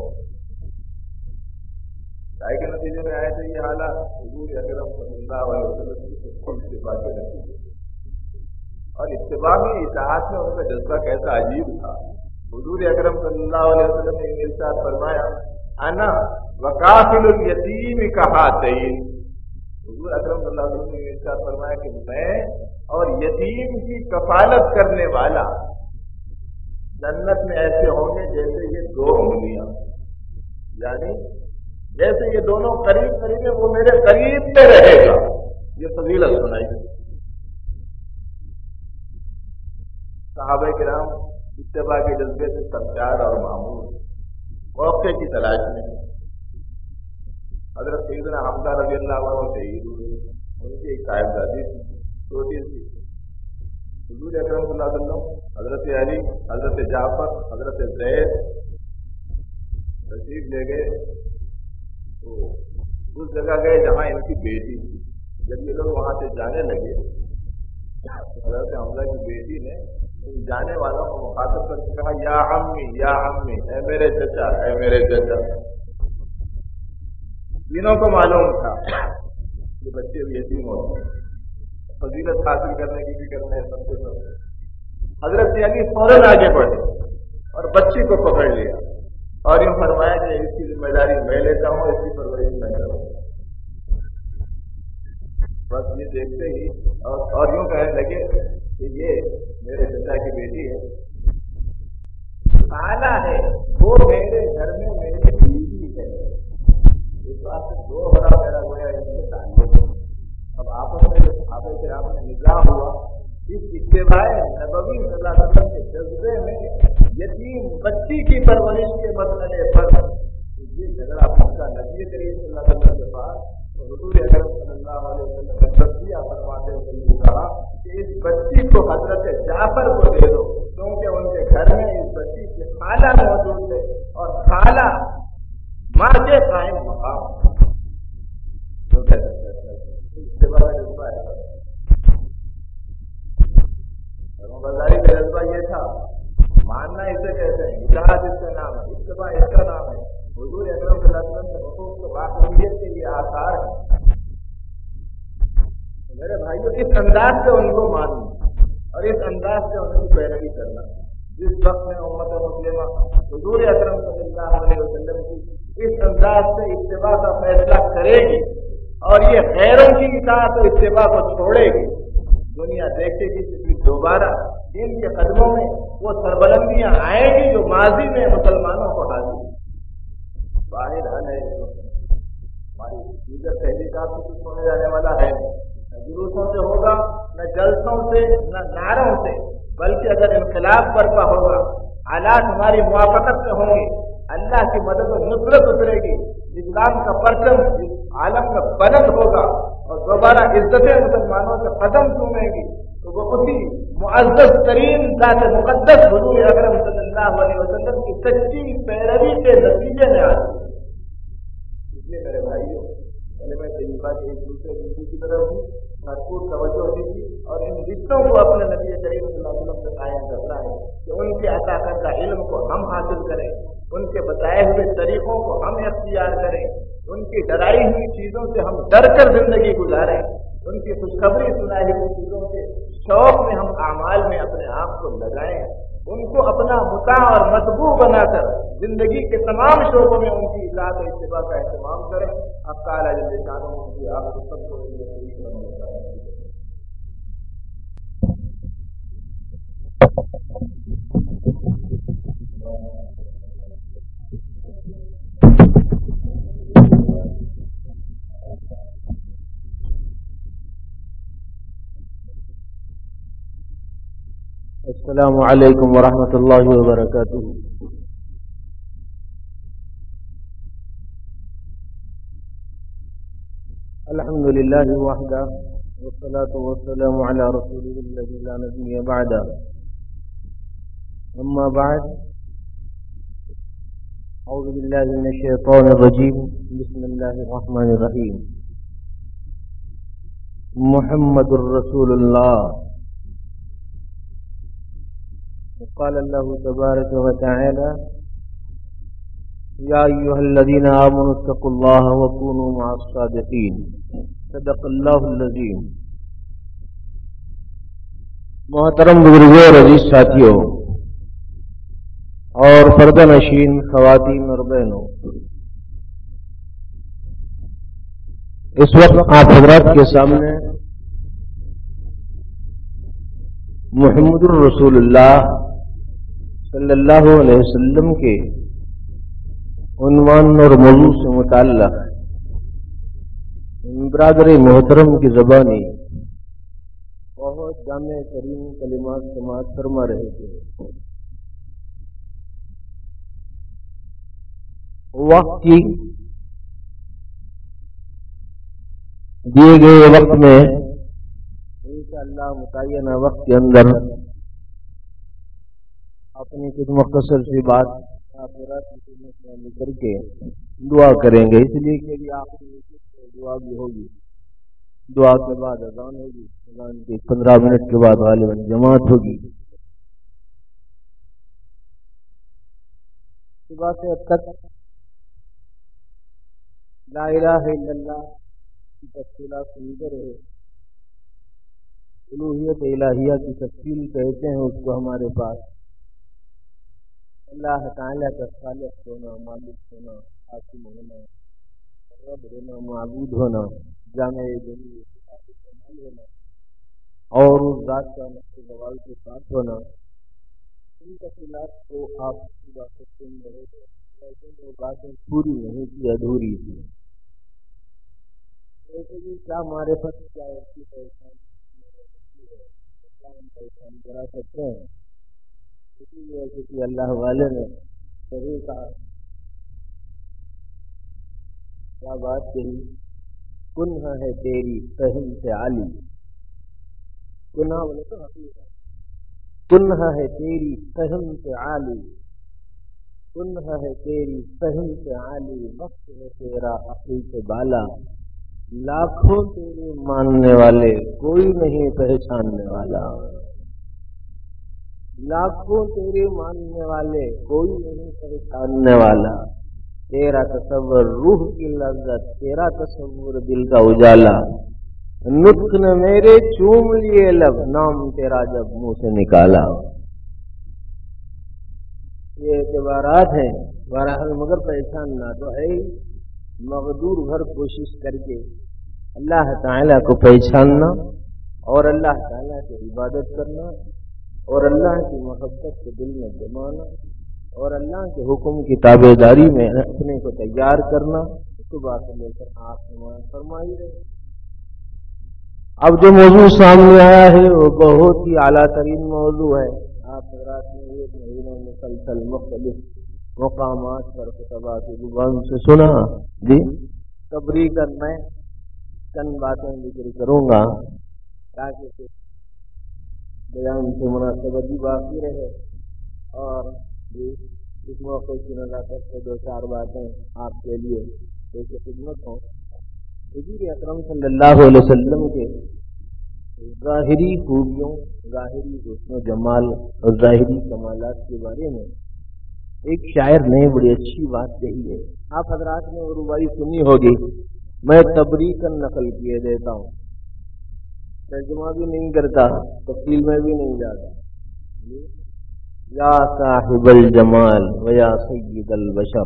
چاہے کے نتیجے میں آئے تھے یہ حالات حضور اکرم صلی اللہ علیہ وسلم کی اتباع کے نتیجے، اور اتباع میں اطاعت میں ان کا جذبہ کیسا عجیب تھا۔ حضور اکرم صلی اللہ علیہ وسلم نے ارشاد فرمایا انا وکافل الیتیم کہاتین۔ حضور اکرم صلی اللہ علیہ وسلم نے ارشاد فرمایا کہ میں اور یتیم کی کفالت کرنے والا جنت میں ایسے ہوں گے جیسے یہ دو انگلیاں، یعنی جیسے یہ دونوں قریب قریب ہیں، وہ میرے قریب پہ رہے گا۔ یہ فضیلت سنائی۔ صحابہ کرام اتباع کے جذبے سے سرشار اور معمول، موقع کی تلاش میں۔ حضرت سیدنا حمزہ رضی اللہ عنہ شہید ہوئے، ان کی ایک صاحبزادی تھی چھوٹی سی۔ حضور اکرم صلی اللہ علیہ وسلم، حضرت علی، حضرت جعفر، حضرت زید تشریف لے گئے تو اس جگہ گئے جہاں ان کی بیٹی تھی۔ جب یہ لوگ وہاں سے جانے لگے، حضرت حمزہ کی بیٹی نے ان جانے والوں کو مخاطب کر کے کہا یا عمی یا عمی، اے میرے چچا، اے میرے چچا۔ तीनों को मालूम था कि बच्चे भी यतीम होते हैं, फजीलत हासिल करने की फिक्र में सबसे पहले हजरत अली फौरन आगे बढ़े और बच्ची को पकड़ लिया और यूं फरमाया कि इसकी जिम्मेदारी मैं लेता हूँ, इसकी परवरिश मैं करूँगा। बस ये देखते ही और यूं कहने लगे कि ये मेरे पिता की बेटी है, खाला है, वो मेरे घर में मेरी बीवी है। इस बात से दो बड़ा मेरा गोया इनके ताल्लुक। अब आपस में आपस के आपने निगाह हुआ इस इत्तेबाए नबवी सल्लल्लाहु अलैहि वसल्लम के जज्बे में यतीम बच्ची की परवरिश के मसले पर ये झगड़ा पक्का नबी करीम सल्लल्लाहु अलैहि वसल्लम के पास तो हुजूर अकरम सल्लल्लाहु अलैहि वसल्लम ने तस्बिया फरमाते हुए कहा कि इस बच्ची को हजरत जाफर को दे दो, क्योंकि उनके घर में इस बच्ची की खाला मौजूद है और खाला माँ के कायम मकाम बाजारी का जज्बा ये था, मानना इसे कहते हैं, इताअत इसका नाम है, इत्तिबा इसका नाम है। हुजूर अकरम सल्लल्लाहु अलैहि वसल्लम के हुकूक को वाक़ईयत के ये आसार है। मेरे भाइयों, इस अंदाज से उनको मानना और इस अंदाज से उनकी पैरवी करना। जिस वक्त में उम्मत मुस्लिमा हुजूर अकरम सल्लल्लाहु अलैहि वसल्लम की इस अंदाज से इत्तिबा का फैसला करेगी और ये गैरों की इताअत और इत्तिबा को छोड़ेगी, दुनिया देखेगी कि दोबारा इनके कदमों में वो सरबलंदियां आएंगी जो माजी में मुसलमानों को हाजिर बाहर आने हमारी दीगर तहरीकात से कुछ होने जाने वाला है नहीं, न जुलूसों से होगा, न जलसों से, न नारों से, बल्कि अगर इनकलाब बर्पा होगा, हालात हमारी मुआफकत से होंगे, अल्लाह की मदद और नुसरत उतरेगी, इस्लाम का परचम आलम में बुलंद होगा और दोबारा इज्जतें मुसलमानों से कदम चूमेगी, तो वो उसी मुअज़्ज़ज़ तरीन ज़ात मुक़द्दस हुज़ूर अकरम सल्लल्लाहु अलैहि वसल्लम की सच्ची पैरवी के नतीजे में आती है। इसलिए मेरे भाइयों, कलिमा तय्यबा के एक दूसरे बिंदु की तरफ भी भरपूर तवज्जो दीजिए और इन रिश्तों को अपने नबी करीम सल्लल्लाहु अलैहि वसल्लम से कायम करना है कि उनके अता करदा इल्म को हम हासिल करें, उनके बताए हुए तरीकों को हम इख्तियार करें, उनकी डराई हुई चीजों से हम डर कर जिंदगी गुजारें, उनकी खुशखबरी सुनाई हुई चीजों के शौक में हम आमाल में अपने आप को लगाएं, उनको अपना मुता और मतबू बनाकर जिंदगी के तमाम शोबों में उनकी इताअत और इत्तिबा का एहतमाम करें। अब ताला जल्ले शानो की आप सबको अस्सलामु अलैकुम वरहमतुल्लाहि वबरकातुहू। अल्हम्दुलिल्लाहि वहदा वस्सलातु वस्सलामु अला रसूलिल्लाहि ला नबिय्य बअदा। अम्मा बअद, अऊज़ु बिल्लाहि मिनश शैतानिर रजीम। बिस्मिल्लाहिर रहमानिर रहीम। मुहम्मदुर रसूलुल्लाह। क़ाल अल्लाहु तबारक व तआला या अय्युहल्लज़ीना आमनू इत्तक़ुल्लाह व कूनू मअस सादिक़ीन। सदक़ल्लाहुल अज़ीम। मोहतरम बुजुर्गों और अजीज साथियों और पर्दा नशीन ख़वातीन और बहनों, इस वक्त आप हज़रात के सामने मुहम्मदुर रसूलुल्लाह सल्लल्लाहु अलैहि वसल्लम के उन्वान और मौजू से मुताल्लिक़ बरादर मोहतरम की ज़बानी बहुत जामे करीम कलिमात समाअत फरमा रहे थे। वक्त की दिए गए वक्त में इंशाअल्लाह मुतय्यना वक्त के अंदर अपनी कुछ मुख्तसर सी बात करके दुआ करेंगे, इसलिए कि अभी आखिरी दुआ भी होगी, दुआ के बाद अज़ान होगी, अज़ान के 15 मिनट के बाद गालिबन जमात होगी। सुबह से अब तक لا الہ الا اللہ کی تفصیلات سنتے رہے. الوہیت الہیہ کی تفصیل کہتے ہیں اس کو ہمارے پاس. اللہ تعالیٰ کا خالق ہونا، مالک ہونا، حاکم ہونا، رب ہونا، معبود ہونا، جامع جلیل ہونا اور اس ذات کا نقش زوال کے ساتھ ہونا، ان تفصیلات کو آپ کی باتیں سن رہے تھے، لیکن وہ باتیں پوری نہیں تھی، ادھوری تھی. جیسے کہ کیا معرفت کیا ہوتی ہے، پہچان کرا سکتے ہیں. اسی لیے کسی اللہ والے نے صحیح کہا، کیا بات کہی، کنہ ہے تیری فہم سے عالی. کنہ بولے تو حقیقت، کنہ ہے تیری فہم سے عالی، کنہ ہے تیری فہم سے عالی، وقت ہے تیرا عقل سے بالا. لاکھوں تیرے ماننے والے کوئی نہیں پہچاننے والا، لاکھوں تیرے ماننے والے کوئی نہیں پہچاننے والا. تیرا تصور روح کی لذت، تیرا تصور دل کا اجالا. نطق نے میرے چوم لیے لب، نام تیرا جب منہ سے نکالا. یہ اعتبارات ہیں بہرحال، مگر پہچاننا تو ہے. مقدور بھر کوشش کر کے اللہ تعالیٰ کو پہچاننا اور اللہ تعالیٰ کی عبادت کرنا اور اللہ کی محبت کو دل میں جمانا اور اللہ کے حکم کی تابع داری میں اپنے کو تیار کرنا، اس کو بات لے کر آپ فرمائی رہے. اب جو موضوع سامنے آیا ہے وہ بہت ہی اعلیٰ ترین موضوع ہے. آپ حضرات نے ایک مہینہ مسلسل مختلف مقامات پر خطبہ کی زبان سے سنا. جی تبریک میں چند باتیں ذکر کروں گا تاکہ بیان سے مناسبت بھی باقی رہے اور اس موقع کی نزاکت سے دو چار باتیں آپ کے لیے ایک خدمت ہوں. حضور اکرم صلی اللہ علیہ وسلم کے ظاہری خوبیوں، ظاہری حسن و جمال اور ظاہری کمالات کے بارے میں ایک شاعر نے بڑی اچھی بات کہی ہے. آپ حضرات نے وہ ربائی سنی ہوگی، میں تبریکاً نقل کیے دیتا ہوں، ترجمہ بھی نہیں کرتا، تفصیل میں بھی نہیں جاتا. یا صاحب الجمال و یا سید البشر،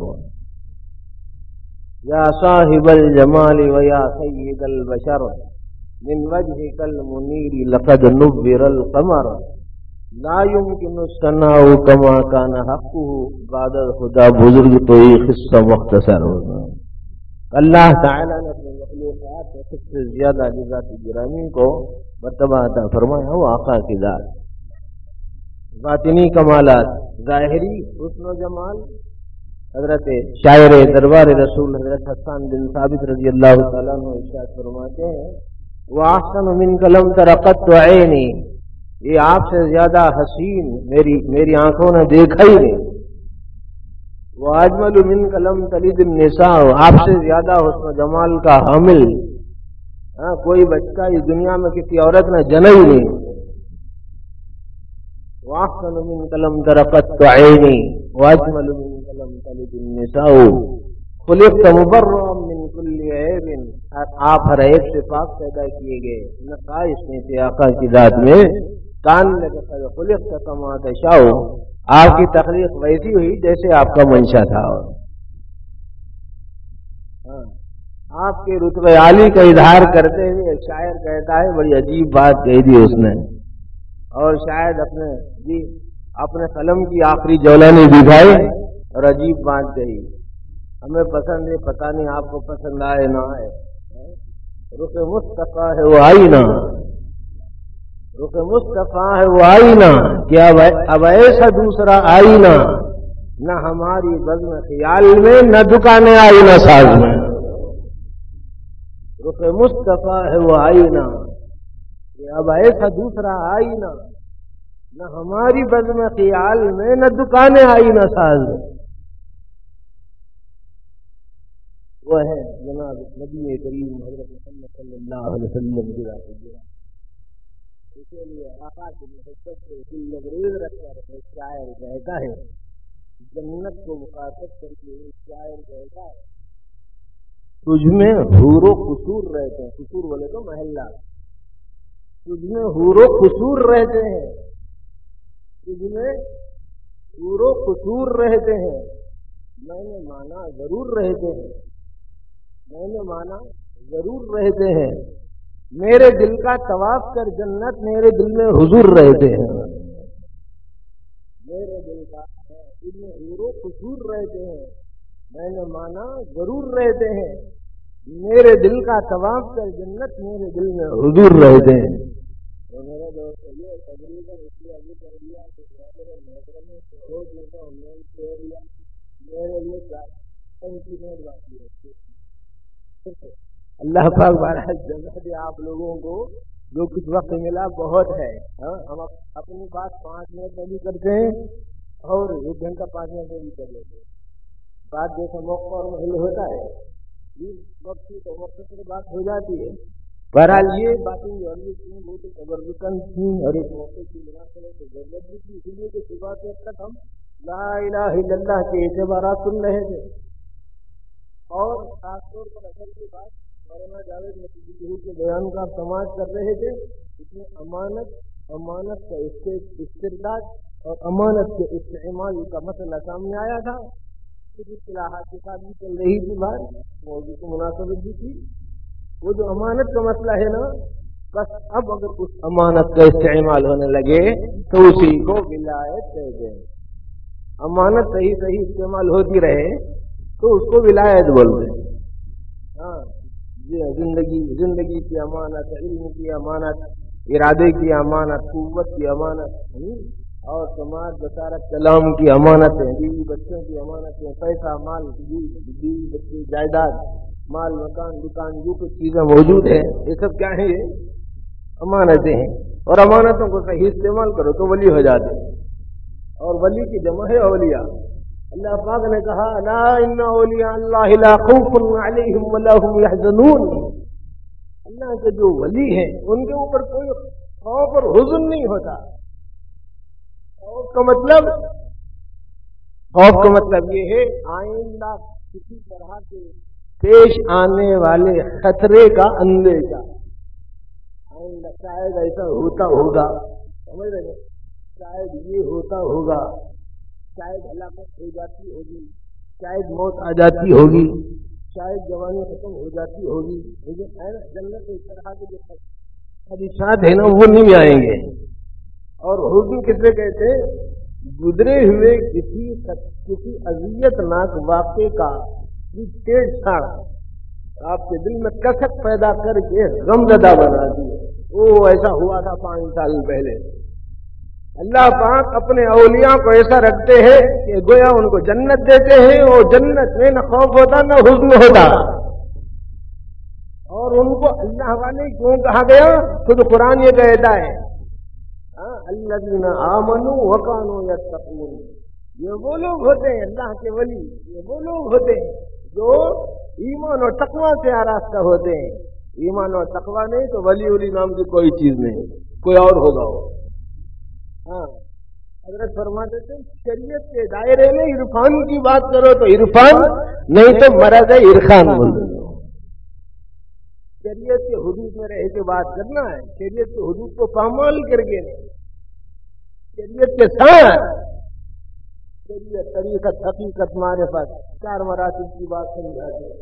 یا صاحب الجمال و یا سید البشر، من وجهك المنیر لقد نور القمر، لا يمكن الثناء كما كان حقه بعد خدا. بزرگ تو یہ قصہ مختصر ہوگا. اللہ تعالیٰ نے اپنے مخلوقات میں سب سے زیادہ ذات گرامی کو مرتبہ عطا فرمایا وہ آقا کی ذات. باطنی کمالات، ظاہری حسن و جمال. حضرت شاعر دربار رسول حضرت حسان بن ثابت رضی اللہ تعالیٰ عنہ ارشاد فرماتے ہیں، وَأَحْسَنُ مِنْكَ لَمْ تَرَ قَطُّ عَيْنِي، یہ آپ سے زیادہ حسین میری آنکھوں نے دیکھا ہی نہیں. وَأَجْمَلُ مِنْكَ لَمْ تَلِدِ النِّسَاءُ، آپ سے زیادہ حسن و جمال کا حامل کوئی بچہ اس دنیا میں کسی عورت نے جنا ہی نہیں. وَأَحْسَنُ مِنْكَ لَمْ تَرَ قَطُّ عَيْنِي وَأَجْمَلُ مِنْكَ لَمْ تَلِدِ النِّسَاءُ خُلِقْتَ مُبَرَّأً مِنْ كُلِّ عَيْبٍ، آپ ہر عیب سے پاک پیدا کیے گئے. نقائص میں سے آقا کی ذات میں کَأَنَّكَ خُلِقْتَ كَمَا تَشَاءُ، آپ کی تخلیق ویسی ہوئی جیسے آپ کا منشا تھا. آپ کے رتبے عالی کا اظہار کرتے ہوئے ایک شاعر کہتا ہے، بڑی عجیب بات کہی تھی اس نے، اور شاید اپنے قلم کی آخری جولانی دکھائی اور عجیب بات کہی. ہمیں پسند ہے، پتہ نہیں آپ کو پسند آئے نہ آئے. رخ مصطفیٰ ہے وہ آئینہ، رخ مصطفیٰ ہے وہ آئینہ، کیا اب ایسا دوسرا آئینہ نہ ہماری بزم خیال میں نہ دکانیں آئینہ ساز میں. رخ مصطفیٰ ہے وہ آئینہ، اب ایسا دوسرا آئینہ نہ ہماری بزم خیال میں نہ دکانیں آئینہ ساز میں. وہ ہے جناب نبی کریم حضرت محمد صلی اللہ علیہ وسلم کی ذات. اسی لیے آقا کی محبت سے دل لبریز رکھ کر ایک شاعر کہتا ہے، جنت کو مخاطب کر کے ایک شاعر کہتا ہے، तुझ में हूरो कुसूर रहते हैं, कुसूर बोले तो महल्ला, तुझ में हूरो कुसूर रहते हैं, तुझ में हूरो कुसूर रहते हैं, मैंने माना जरूर रहते हैं, मैंने माना जरूर रहते हैं, मेरे दिल का तवाफ कर जन्नत मेरे दिल में हुजूर रहते हैं, मेरे दिल का दिल में हूरो कुसूर रहते हैं, मैंने माना जरूर रहते हैं, मेरे दिल का तवाफ कर जन्नत मेरे दिल में हुजूर रहते हैं। तो मेरे दोस्त ये तकरीर का इसलिए अभी कर दिया कि मेरे लिए 35 मिनट बाकी है। अल्लाह पाक महाराज जन्नत दे आप लोगों को, जो कुछ वक्त मिला बहुत है। हम अपनी बात 5 मिनट में भी करते हैं और 1 घंटा 5 मिनट में भी कर लेते हैं। बात जैसा मौका और महल होता है, वक्त तो वक्त से बात हो जाती है। बहरहाल ये बातें जो हमने की वो तो जबरदस्तन थी और एक मौके की मुनासिबत से जरूरत भी थी, इसलिए कि सुबह से अब तक हम ला इलाहा इल्लल्लाह के एतबारात सुन रहे थे और खासतौर पर असल की बात मौलाना जावेद नसीरुद्दीन के बयान का समाज कर रहे थे। इसमें अमानत का इस्तिरदाद और अमानत के इस्तेमाल का मसला सामने आया था। कुछ इस्तिलाहात के साथ भी चल रही थी बात, मौजूद की मुनासबत भी थी। वो जो अमानत का मसला है ना, बस अब अगर उस अमानत का इस्तेमाल होने लगे तो उसी को विलायत कहते हैं। अमानत सही सही इस्तेमाल होती रहे तो उसको विलायत बोलते हैं। हाँ, ये जिंदगी की अमानत, इल्म की अमानत, इरादे की अमानत, कुव्वत की अमानत और समाज बसारत कलाम की अमानत है, बीवी बच्चों की अमानत है, पैसा माल, बीवी बच्चे, जायदाद, माल मकान दुकान, जो कुछ चीजें मौजूद है ये सब क्या है, ये अमानतें हैं। और अमानतों को सही इस्तेमाल करो तो वली हो जाते हैं। और वली की जमा है औलिया। अल्लाह पाक ने कहा अला इन्ना औलिया अल्लाह ला खौफुन अलैहिम वला हुम यहज़नून। अल्लाह के जो वली हैं उनके ऊपर कोई खौफ और हुज़न नहीं होता। खौफ का मतलब ये है आइंदा किसी तरह के पेश आने वाले खतरे का अंदेशा। आइंदा शायद ऐसा होता होगा, समझ रहे, शायद ये होता होगा, शायद हलाकत हो जाती होगी, शायद मौत आ जाती होगी, शायद जवानी खत्म हो जाती होगी। लेकिन जन्नत इस तरह के जो खदशात है ना वो नहीं आएंगे। और हुज़्न किसे कहते हैं? गुजरे हुए किसी अज़ियतनाक वाक़े का छेड़छाड़ आपके दिल में कसक पैदा करके गमज़दा बना दिए। वो ऐसा हुआ था 5 साल पहले। अल्लाह पाक अपने औलिया को ऐसा रखते हैं कि गोया उनको जन्नत देते हैं और जन्नत में न खौफ होता न हुज़्न होता। और उनको अल्लाह वाले क्यों कहा गया? खुद कुरान ये कहता है अल्लज़ीना आमनू व कानू यत्तक़ून। ये वो लोग होते हैं अल्लाह के वली, ये वो लोग होते हैं जो ईमान और तकवा से आरास्ता होते हैं। ईमान और तकवा नहीं तो वली उली नाम की कोई चीज नहीं, कोई और होगा वो। हाँ, हज़रत फरमाते थे शरीयत के दायरे में इरफान की बात करो तो इरफान, नहीं तो मरद है इरखान बोल दो। शरीयत के हुदूद में रह के बात करना है, शरीयत के हुदूद को पामाल करके नहीं। शरीयत के साथ शरीयत, तरीक़त, हकीकत, मारिफत, 4 मरातिब की बात समझाते हैं।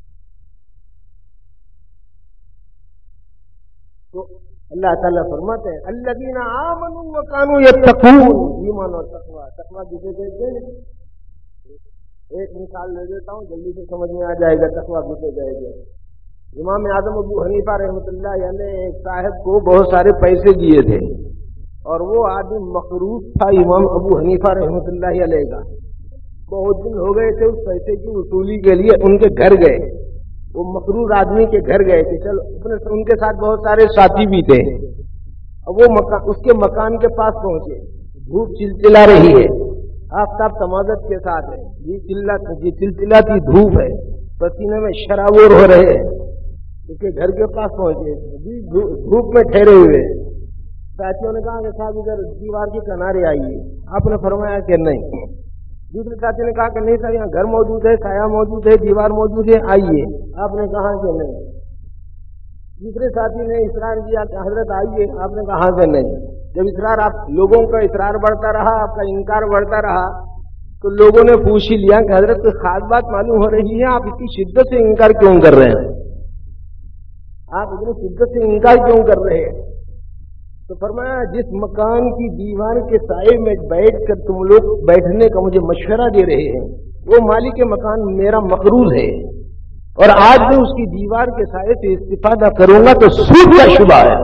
तो अल्लाह ताला फरमाते हैं अल्लज़ीना आमनू व कानू यत्तक़ून। ईमान और तक़वा, तक़वा किसे कहते हैं? एक मिसाल दे देता हूँ, जल्दी से समझ में आ जाएगा तक़वा किसे कहते हैं। इमाम आज़म अबू हनीफा रहमतुल्लाह अलैह एक साहब को बहुत सारे पैसे दिए थे और वो आदमी मकरूज था इमाम अबू हनीफा रहमतुल्लाह अलैह का। बहुत दिन हो गए थे उस पैसे की वसूली के लिए, उनके घर गए। वो मकरूज आदमी के घर गए थे, चलो उनके साथ बहुत सारे साथी भी थे। अब वो उसके मकान के पास पहुंचे। धूप चिलचिला रही है, आफ्ताब तमाज़त के साथ है, ये चिलचिलाती धूप है, पसीने में शराबोर हो रहे हैं। उसके घर के पास पहुंचे, धूप में ठहरे हुए। साथियों ने कहा कि साहब इधर दीवार के किनारे आइए। आपने फरमाया कि नहीं, दूसरे साथी ने कहा कि नहीं सर यहाँ घर मौजूद है, साया मौजूद है, दीवार मौजूद है, आइए। आपने कहा कि नहीं। तीसरे साथी ने इसरार किया कि हजरत आइए। आपने कहा कि नहीं। जब इसरार आप लोगों का इसरार बढ़ता रहा, आपका इनकार बढ़ता रहा, तो लोगों ने पूछ ही लिया कि हजरत कोई खास बात मालूम हो रही है, आप इतनी शिद्दत से इनकार क्यों कर रहे हैं, आप इतनी शिद्दत से इनकार क्यों कर रहे हैं। तो फरमाया जिस मकान की दीवार के साए में बैठकर तुम लोग बैठने का मुझे मशवरा दे रहे हैं, वो मालिक मकान मेरा मकरूज है, और आज मैं उसकी दीवार के साए से इस्तिफादा करूंगा तो सूद का शुबा है।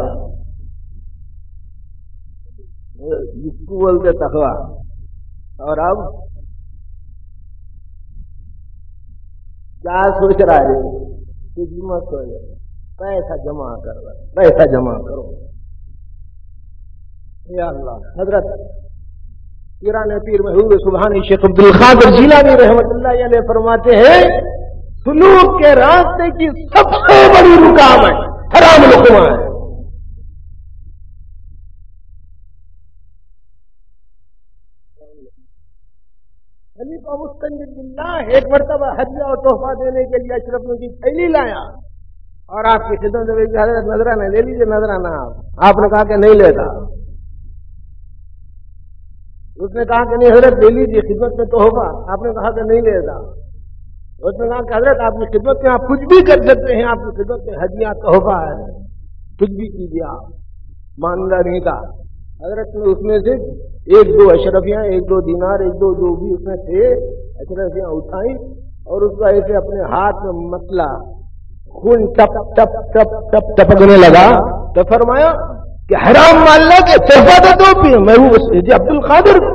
इसको बोलते तकवा। और अब क्या सोच रहा है कि मत हो जाए, पैसा जमा कर, पैसा जमा करो। या अल्लाह। हजरत पीराने पीर महबूब सुभानी शेख अब्दुल कादिर जिलानी रहमतुल्लाह अलैह फरमाते हैं, सुलूक के रास्ते की सबसे बड़ी रुकावट है हराम लुक़मा है। खलीफा मुस्तंजिल्लाह एक मरतबा हदिया और तोहफा देने के लिए अशरफियों की थैली लाया और आपकी खिदमत में हजरत नजराना ले लीजिए, नजराना। आपने कहा कि नहीं लेता। उसने कहा कि नहीं हजरत ले लीजिए, खिदमत में तोहफा। आपने कहा कि नहीं लेता। उसने कहा कि हजरत आपकी खिदमत में आप कुछ भी कर सकते हैं, आपकी खिदमत में हदिया तोहफा है, कुछ भी कीजिए आप। मानना नहीं था। हजरत ने उसमें से एक दो अशरफियां, एक दो दीनार, एक दो जो भी उसमें थे अशरफियां उठाई और उसका ऐसे अपने हाथ में मतला, खून टप टप टप टप टपकने लगा। तो फरमाया कि हराम मानना के तोहफा दे दो भी महबूब अब्दुल कादिर को।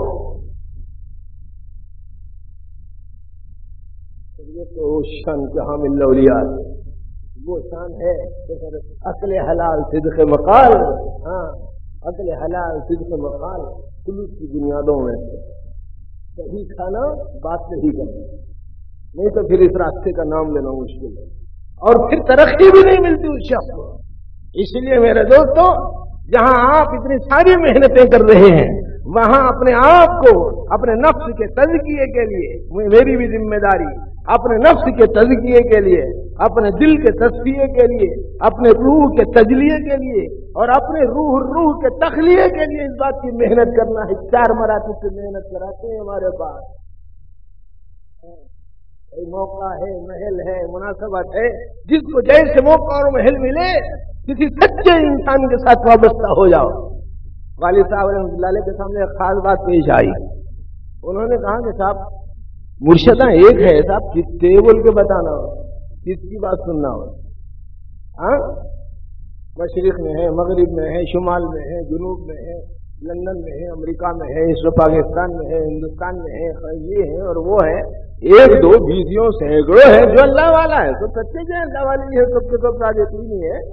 ये तो शान जहां मिल लौलिया, वो शान है अक्ल हलाल सिद्क़ मकाल। हाँ, अक्ल हलाल सिद्क़ मकाल पुलिस की बुनियादों में से सही खाना, बात नहीं करना, नहीं तो फिर इस रास्ते का नाम लेना मुश्किल है और फिर तरक्की भी नहीं मिलती उस शख्स को। इसलिए मेरे दोस्तों, जहां आप इतनी सारी मेहनतें कर रहे हैं, वहां अपने आप को अपने नफ्स के तज़किये के लिए, मेरी भी जिम्मेदारी, अपने नफ्स के तज़किये के लिए, अपने दिल के तस्फिये के लिए, अपने रूह के तजलिये के लिए और अपने रूह के तखलिये के लिए इस बात की मेहनत करना है। 4 मरातब से मेहनत कराते हैं हमारे पास। मौका है, महल है, मुनासबत है, जिसको जैसे मौका और महल मिले किसी सच्चे इंसान के साथ वाबस्ता हो जाओ। वालिद साहब रहमतुल्लाह के सामने एक खास बात पेश आई। उन्होंने कहा कि साहब मुर्शदा एक है साहब, किससे बोल के बताना हो, किसकी बात सुनना हो। हाँ, मशरिक में है, मगरिब में है, शुमाल में है, जुनूब में है, लंदन में है, अमेरिका में है, पाकिस्तान में है, हिंदुस्तान में है, ये है और वो है। 1 2 बीसियों सैकड़ों है जो अल्लाह वाला है, तो सच्चे जो अल्लाह वाली है, सबके सब राजती नहीं है।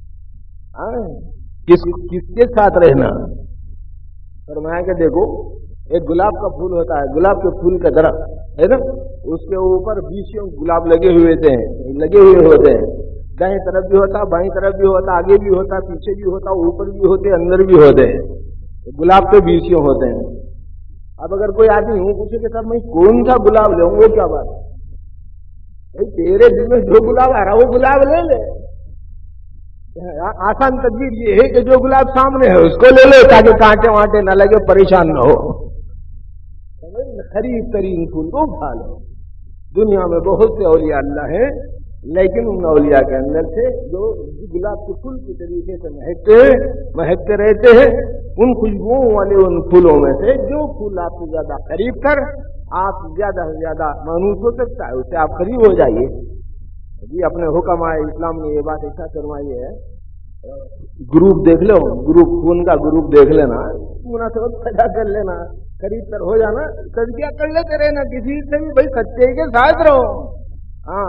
किसके साथ रहना। फरमाया कि देखो, एक गुलाब का फूल होता है, गुलाब के फूल का दरख्त है ना, उसके ऊपर बीसियों गुलाब लगे हुए होते हैं। दाएं तरफ भी होता, बाएं तरफ भी होता, आगे भी होता, पीछे भी होता, ऊपर भी होते, अंदर भी होते हैं। गुलाब के बीसियों होते हैं। अब अगर कोई आदमी यूं पूछे कि साहब मैं कौन सा गुलाब ले, वो क्या बात है, तेरे दिल में जो गुलाब आ रहा वो गुलाब ले ले। आसान तदबीर ये है कि जो गुलाब सामने है उसको ले लो ताकि कांटे वांटे न लगे, परेशान न हो। खरीब तरीन फूल को उठा लो। दुनिया में बहुत से औलिया अल्लाह है, लेकिन उन औलिया के अंदर से जो गुलाब के फूल के तरीके से महकते रहते हैं, उन खुशबुओं वाले उन फूलों में से जो फूल आपको ज्यादा करीब कर आप ज्यादा से ज्यादा मानूस हो सकता है, उससे आप करीब हो जाइए। जी अपने हुक्म आए इस्लाम ने ये बात ऐसा फरमाई है। ग्रुप देख लो, ग्रुप खून का ग्रुप देख लेना, मुनासिबत पैदा कर लेना, करीब तर हो जाना, तज़किया कर लेते रहना, किसी से भी भाई सच्चे के साथ रहो। हाँ,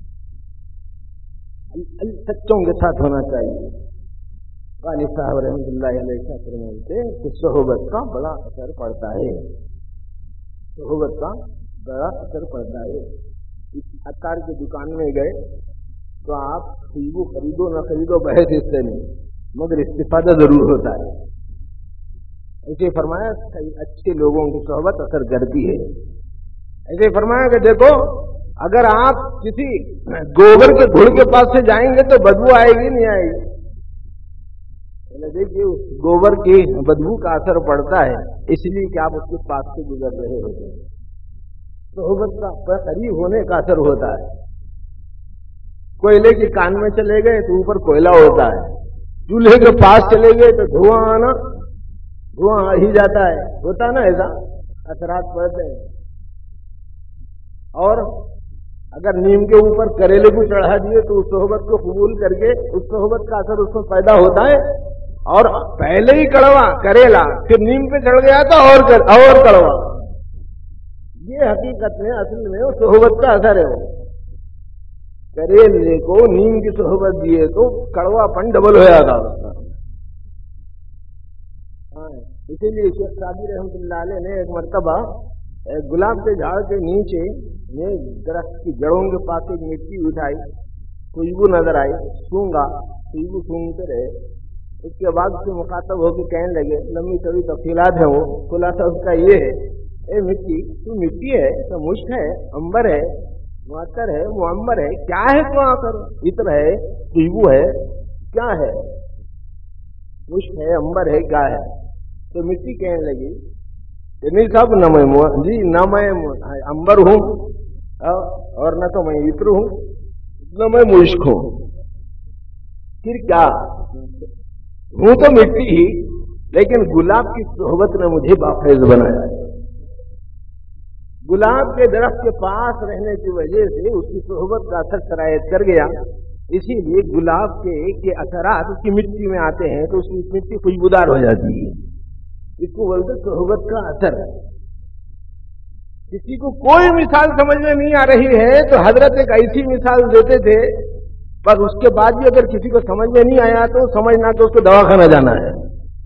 सच्चों के साथ होना चाहिए। वालिद साहब रहमतुल्लाह अलैहि फरमाते हैं कि सोहबत का बड़ा असर पड़ता है, सोहबत का बड़ा असर पड़ता है। अत्तार की दुकान में गए तो आप खुशबू खरीदो ना खरीदो बहस इससे नहीं, मगर इस्तिफादा जरूर होता है। ऐसे फरमाया कई अच्छे लोगों की सोहबत असर करती है। ایسے فرمایا کہ دیکھو اگر آپ کسی گوبر کے گھڑ کے پاس سے جائیں گے تو بدبو آئے گی نہیں آئے گی؟ دیکھیے گوبر کی بدبو کا اثر پڑتا ہے اس لیے کہ آپ اس کے پاس سے گزر رہے ہوتے ہیں. صحبت کا قریب ہونے کا اثر ہوتا ہے. کوئلے کی کان میں چلے گئے تو اوپر کوئلہ ہوتا ہے, چولہے کے پاس چلے گئے تو دھواں آ ہی جاتا ہے, ہوتا نا ایسا اثرات پڑتے ہیں. اور اگر نیم کے اوپر کریلے کو چڑھا دیے تو اس صحبت کو قبول کر کے اس صحبت کا اثر اس میں پیدا ہوتا ہے. اور پہلے ہی کڑوا کریلا پھر نیم پہ چڑھ گیا تو اور کڑوا. یہ حقیقت میں اصل میں اس صحبت کا اثر ہے. کریلے کو نیم کی صحبت دیے تو کڑوا پن ڈبل ہو جاتا. اسی لیے شیخ سعدی رحمۃ اللہ علیہ نے ایک مرتبہ گلاب کے جھاڑ کے نیچے درخت کی جڑوں کے پاس ایک مٹی اٹھائی, خوشبو نظر آئی, سونگا, خوشبو سونگتے رہے. اس کے بعد سے مخاطب ہو کے کہنے لگے, لمبی چوڑی تفصیلات ہیں, وہ خلاصہ اس کا یہ ہے, اے مٹی تو مٹی ہے تو مشک ہے, امبر ہے, معطر ہے, معمر ہے, کیا ہے تو آ کر عطر ہے, خوشبو ہے, کیا ہے, مشک ہے, امبر ہے, کیا ہے؟ تو مٹی کہنے لگی نہیں صاحب نہ میں امبر ہوں اور نہ تو میں عطر ہوں, نہ میں مشک ہوں, پھر کیا ہوں تو مٹی ہی, لیکن گلاب کی صحبت نے مجھے باخیز بنایا. گلاب کے درخت کے پاس رہنے کی وجہ سے اس کی صحبت کا اثر شرائط کر گیا, اسی لیے گلاب کے اثرات اس کی مٹی میں آتے ہیں تو اس کی مٹی خوشبودار ہو جاتی ہے. اس کو بولتے صحبت کا اثر. کسی کو کوئی مثال سمجھ میں نہیں آ رہی ہے تو حضرت ایک ایسی مثال دیتے تھے, پر اس کے بعد بھی اگر کسی کو سمجھ میں نہیں آیا تو سمجھنا کہ اس کو دواخانہ جانا ہے.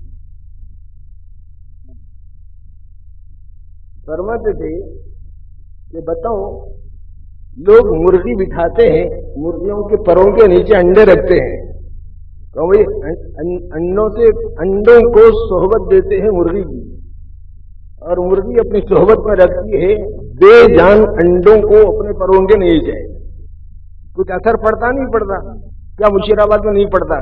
فرماتے تھے کہ بتاؤ, لوگ مرغی بٹھاتے ہیں, مرغیوں کے پروں کے نیچے انڈے رکھتے ہیں, تو انڈوں کو صحبت دیتے ہیں مرغی کی, اور مرغی اپنی صحبت میں رکھتی ہے بے جان انڈوں کو اپنے پروں کے نیچے. کچھ اثر پڑتا نہیں پڑتا کیا مشیرآباد میں نہیں پڑتا؟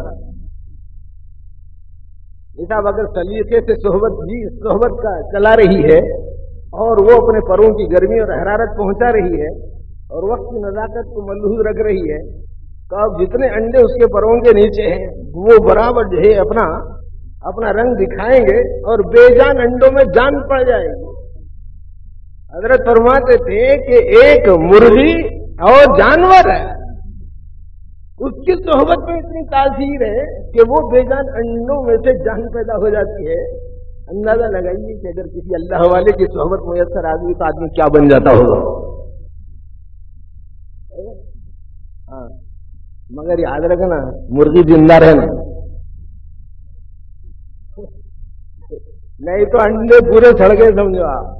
صاحب اگر سلیقے سے صحبت کا چلا رہی ہے اور وہ اپنے پروں کی گرمی اور حرارت پہنچا رہی ہے اور وقت کی نزاکت کو ملحوظ رکھ رہی ہے, تو اب جتنے انڈے اس کے پروں کے نیچے ہیں وہ برابر جو ہے اپنا رنگ دکھائیں گے اور بے جان انڈوں میں جان پڑ جائے گی. حضرت فرماتے تھے کہ ایک مرغی اور جانور ہے, اس کی صحبت میں اتنی تاثیر ہے کہ وہ بے جان انڈوں میں سے جان پیدا ہو جاتی ہے. اندازہ لگائیے کہ اگر کسی اللہ والے کی صحبت میسر آ گئی تو آدمی کیا بن جاتا ہوگا. ہاں, مگر یاد رکھنا مرغی زندہ رہنا, نہیں تو انڈے پورے سڑ گئے سمجھو آپ.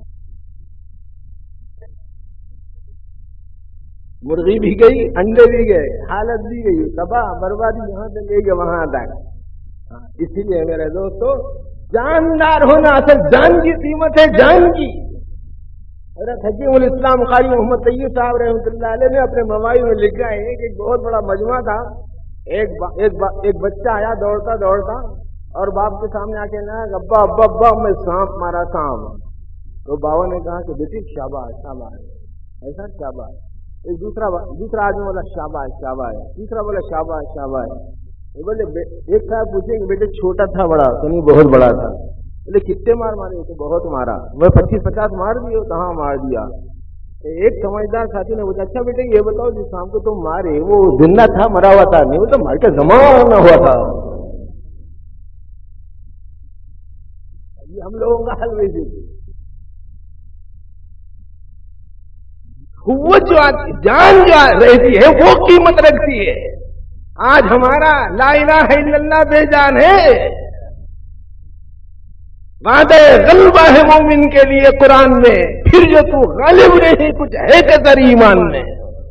مرغی بھی گئی, انڈے بھی گئے, حالت بھی گئی, تباہ بربادی یہاں سے لے گئے وہاں تک. اسی لیے میرے دوستو جاندار ہونا اصل جان کی قیمت ہے, جان کی. حضرت حکیم الاسلام قاری محمد طیب صاحب رحمۃ اللہ علیہ نے اپنے مواعظ میں لکھا ہے کہ ایک بہت بڑا مجمع تھا. ایک بچہ آیا دوڑتا دوڑتا اور باپ کے سامنے آ کے کہا ابا ابا ابا میں سانپ مارا سانپ. تو بابا نے کہا کہ بیٹی شاباش شاباش, ایسا شاباش. ایک دوسرا آدمی بولا شاباش شاباش, تیسرا بولا شاباش شاباش. بولے ایک صاحب پوچھیں کہ بیٹے چھوٹا تھا بڑا تو نہیں بہت بڑا تھا؟ بولے کتنے مارے؟ تو بہت مارا. وہ 25-50 مار دیے. کہاں مار دیا؟ ایک سمجھدار ساتھی نے پوچھا اچھا بیٹے یہ بتاؤ جس شام کو تم مارے وہ زندہ تھا مرا ہوا تھا؟ نہیں, وہ تو مار کے زمانہ ہوا تھا. ہم لوگوں کا حل ویسے وہ جو جان جو رہتی ہے وہ قیمت رکھتی ہے. آج ہمارا لا الہ الا اللہ بے جان ہے. وعدہ غلبہ ہے مومن کے لیے قرآن میں, پھر جو تو غالب نہیں کچھ ہے تیرے ایمان میں.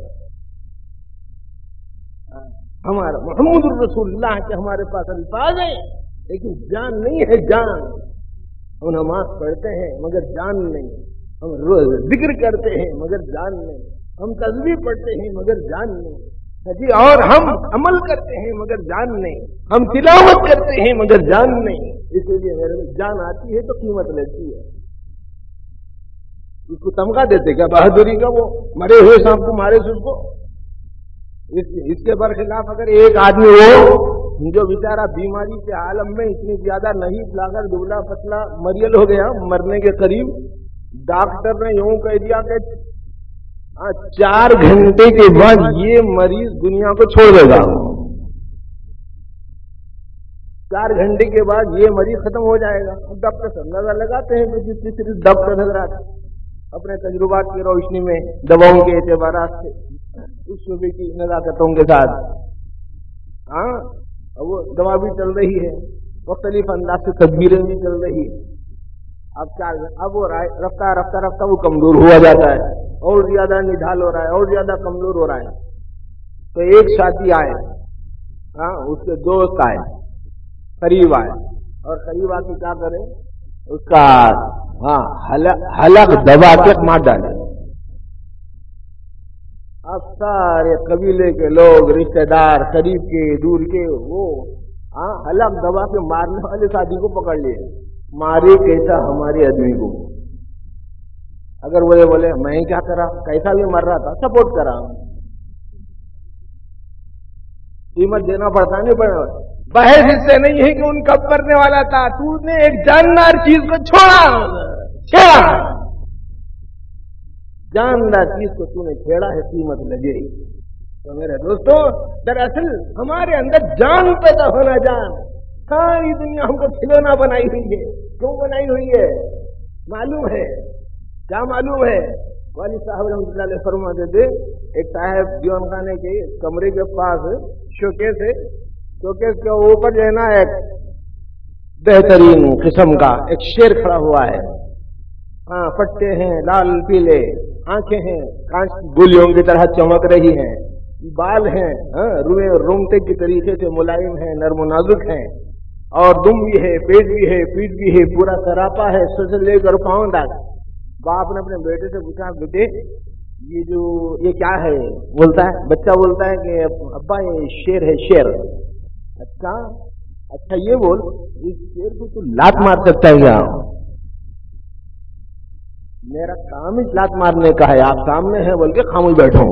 ہمارا محمد الرسول اللہ کے ہمارے پاس الفاظ ہیں لیکن جان نہیں ہے. جان ہم نماز پڑھتے ہیں مگر جان نہیں. ہم روز ذکر کرتے ہیں مگر جان نہیں، ہم تسبیح پڑھتے ہیں مگر جان نہیں جی، اور ہم عمل کرتے ہیں مگر جان نہیں، ہم تلاوت کرتے ہیں مگر جان نہیں۔ اسی لیے میرے جان آتی ہے تو قیمت لیتی ہے۔ اس کو تمغہ دیتے کیا بہادری کا؟ وہ مرے ہوئے سانپ کو مارے سے اس کو؟ اس کے برخلاف اگر ایک آدمی ہو جو بیچارہ بیماری کے عالم میں اتنی زیادہ نہیں لا کر دبلا پتلا مریل ہو گیا، مرنے کے قریب، ڈاکٹر نے یوں کہہ دیا کہ 4 گھنٹے کے بعد یہ مریض دنیا کو چھوڑ دے گا، 4 گھنٹے کے بعد یہ مریض ختم ہو جائے گا۔ ڈاکٹر سے اندازہ لگاتے ہیں کہ جس صرف ڈاکٹر حضرات اپنے تجربات کی روشنی میں دواؤں کے اعتبارات سے اس صوبے کی نزاکتوں کے ساتھ وہ دوا بھی چل رہی ہے، مختلف انداز سے تدبیریں بھی چل رہی ہے۔ اب وہ رفتہ رفتہ رفتہ وہ کمزور ہوا جاتا ہے، اور زیادہ نڈھال ہو رہا ہے، اور زیادہ کمزور ہو رہا ہے۔ تو ایک ساتھی آئے، اس کے دوست آئے، قریب آئے، اور قریب آ کے کیا کرے؟ اس کا حلق دبا کے مار ڈالے۔ اب سارے قبیلے کے لوگ، رشتے دار، قریب کے دور کے، وہ حلق دبا کے مارنے والے ساتھی کو پکڑ لیے، مارے کیسا ہمارے آدمی کو۔ اگر وہ بولے میں کیا کرا، کیسا بھی مر رہا تھا، سپورٹ کرا، قیمت دینا پڑتا نہیں پڑا۔ بحث اس سے نہیں ہے کہ ان کا کرنے والا تھا، تو نے ایک جاندار چیز کو چھوڑا، جاندار چیز کو تو نے چھیڑا ہے، قیمت لگے۔ تو میرے دوستو، دراصل ہمارے اندر جان پیدا ہونا، جان۔ ساری دنیا ہم کو کھلونا بنائی ہوئی ہے، کیوں بنائی ہوئی ہے؟ معلوم ہے کیا؟ معلوم ہے والد صاحب رحمۃ اللہ علیہ فرماتے تھے، ایک صاحب دیوان خانے کے کمرے کے پاس شوکیس ہے، شوکیس کے اوپر جو ہے نا ایک بہترین قسم کا ایک شیر کھڑا ہوا ہے، پٹے ہیں لال پیلے، آنکھیں ہیں کانچ کی گولیوں کی طرح چمک رہی ہیں، بال ہیں روئے رومتے کی طریقے سے ملائم ہیں، نرم و نازک ہیں، اور دم بھی ہے، پیٹ بھی ہے، پیٹ بھی ہے، پورا سراپا ہے، سر سے لے کر پاؤں تک۔ باپ نے اپنے بیٹے سے پوچھا، بیٹے یہ کیا ہے؟ بولتا ہے، بچہ بولتا ہے کہ ابا یہ شیر ہے، شیر۔ اچھا یہ بول، اس شیر کو تو لات مار سکتا ہے کیا؟ میرا کام اس لات مارنے کا ہے، آپ سامنے ہیں بول کے خاموش بیٹھو۔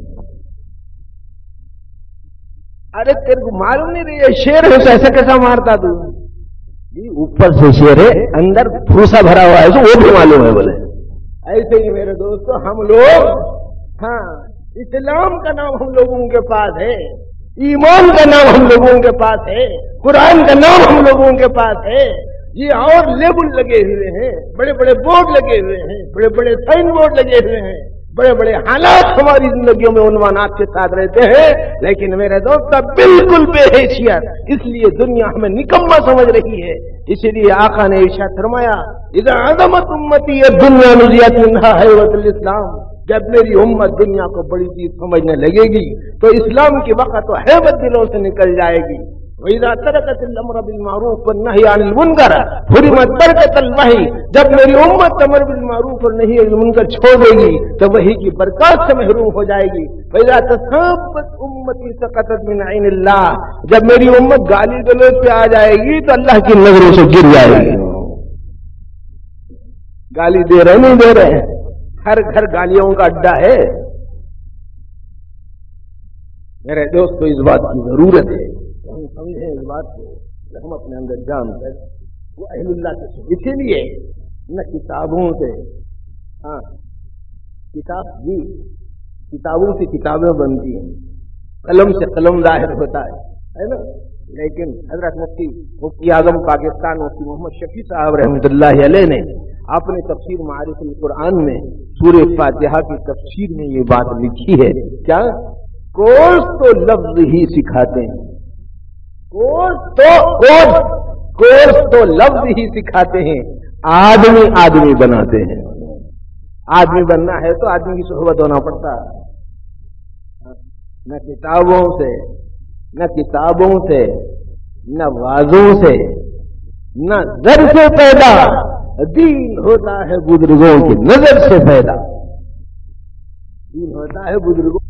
ارے تیرے کو معلوم نہیں رہی شیر ہے تو ایسا کیسا مارتا تو؟ اوپر سے شیر ہے، اندر پھوسا بھرا ہوا ہے، وہ بھی معلوم ہے بولے۔ ایسے ہی میرے دوستو ہم لوگ، اسلام کا نام ہم لوگوں کے پاس ہے، ایمان کا نام ہم لوگوں کے پاس ہے، قرآن کا نام ہم لوگوں کے پاس ہے، یہ اور لیبل لگے ہوئے ہیں، بڑے بڑے بورڈ لگے ہوئے ہیں، بڑے بڑے سائن بورڈ لگے ہوئے ہیں، بڑے بڑے حالات ہماری زندگیوں میں عنوانات کے ساتھ رہتے ہیں، لیکن میرے دوست بالکل بے حیثیت، اس لیے دنیا ہمیں نکما سمجھ رہی ہے۔ اسی لیے آقا نے ارشاد فرمایا، اذا عظمت امتی الدنیا نزیت منها حیوۃ الاسلام، جب میری امت دنیا کو بڑی چیز سمجھنے لگے گی تو اسلام کی وقت و حیبت دلوں سے نکل جائے گی۔ وَإِذَا تَرَكَتِ الْأَمْرَ بِالْمَعْرُوفِ وَالنَّهْيِ عَنِ الْمُنكَرِ حُرِمَتْ بَرَكَةُ الْوَحْيِ، جب میری امت امر بالمعروف اور نہی عن المنکر چھوڑ دے گی تو وحی کی برکات سے محروم ہو جائے گی۔ وَإِذَا تَسَابَتْ أُمَّتِي سَقَطَتْ مِنْ عَيْنِ اللَّهِ، جب میری امت گالی گلوچ پہ آ جائے گی تو اللہ کی نظروں سے گر جائے گی۔ گالی دے رہے نہیں دے رہے، ہر گھر گالیوں کا اڈا ہے۔ میرے دوست کو اس بات کی ضرورت ہے، ہم سمجھیں اس بات کو، ہم اپنے اندر جان کر وہ اہل اللہ کے ساتھ۔ اسی لیے نہ کتابوں سے، کتابوں سے کتابیں بنتی ہیں، قلم سے قلم ظاہر ہوتا ہے نا، لیکن حضرت مفتی اعظم پاکستان مفتی محمد شفیع صاحب رحمۃ اللہ علیہ نے اپنے تفسیر معارف القرآن میں سورہ فاتحہ کی تفسیر میں یہ بات لکھی ہے، کیا کورس تو لفظ ہی سکھاتے ہیں، کورس تو لفظ ہی سکھاتے ہیں، آدمی بناتے ہیں۔ آدمی بننا ہے تو آدمی کی صحبت ہونا پڑتا ہے، نہ کتابوں سے، نہ وعظوں سے، نہ زر سے پیدا، دین ہوتا ہے بزرگوں کی نظر سے پیدا، دین ہوتا ہے بزرگوں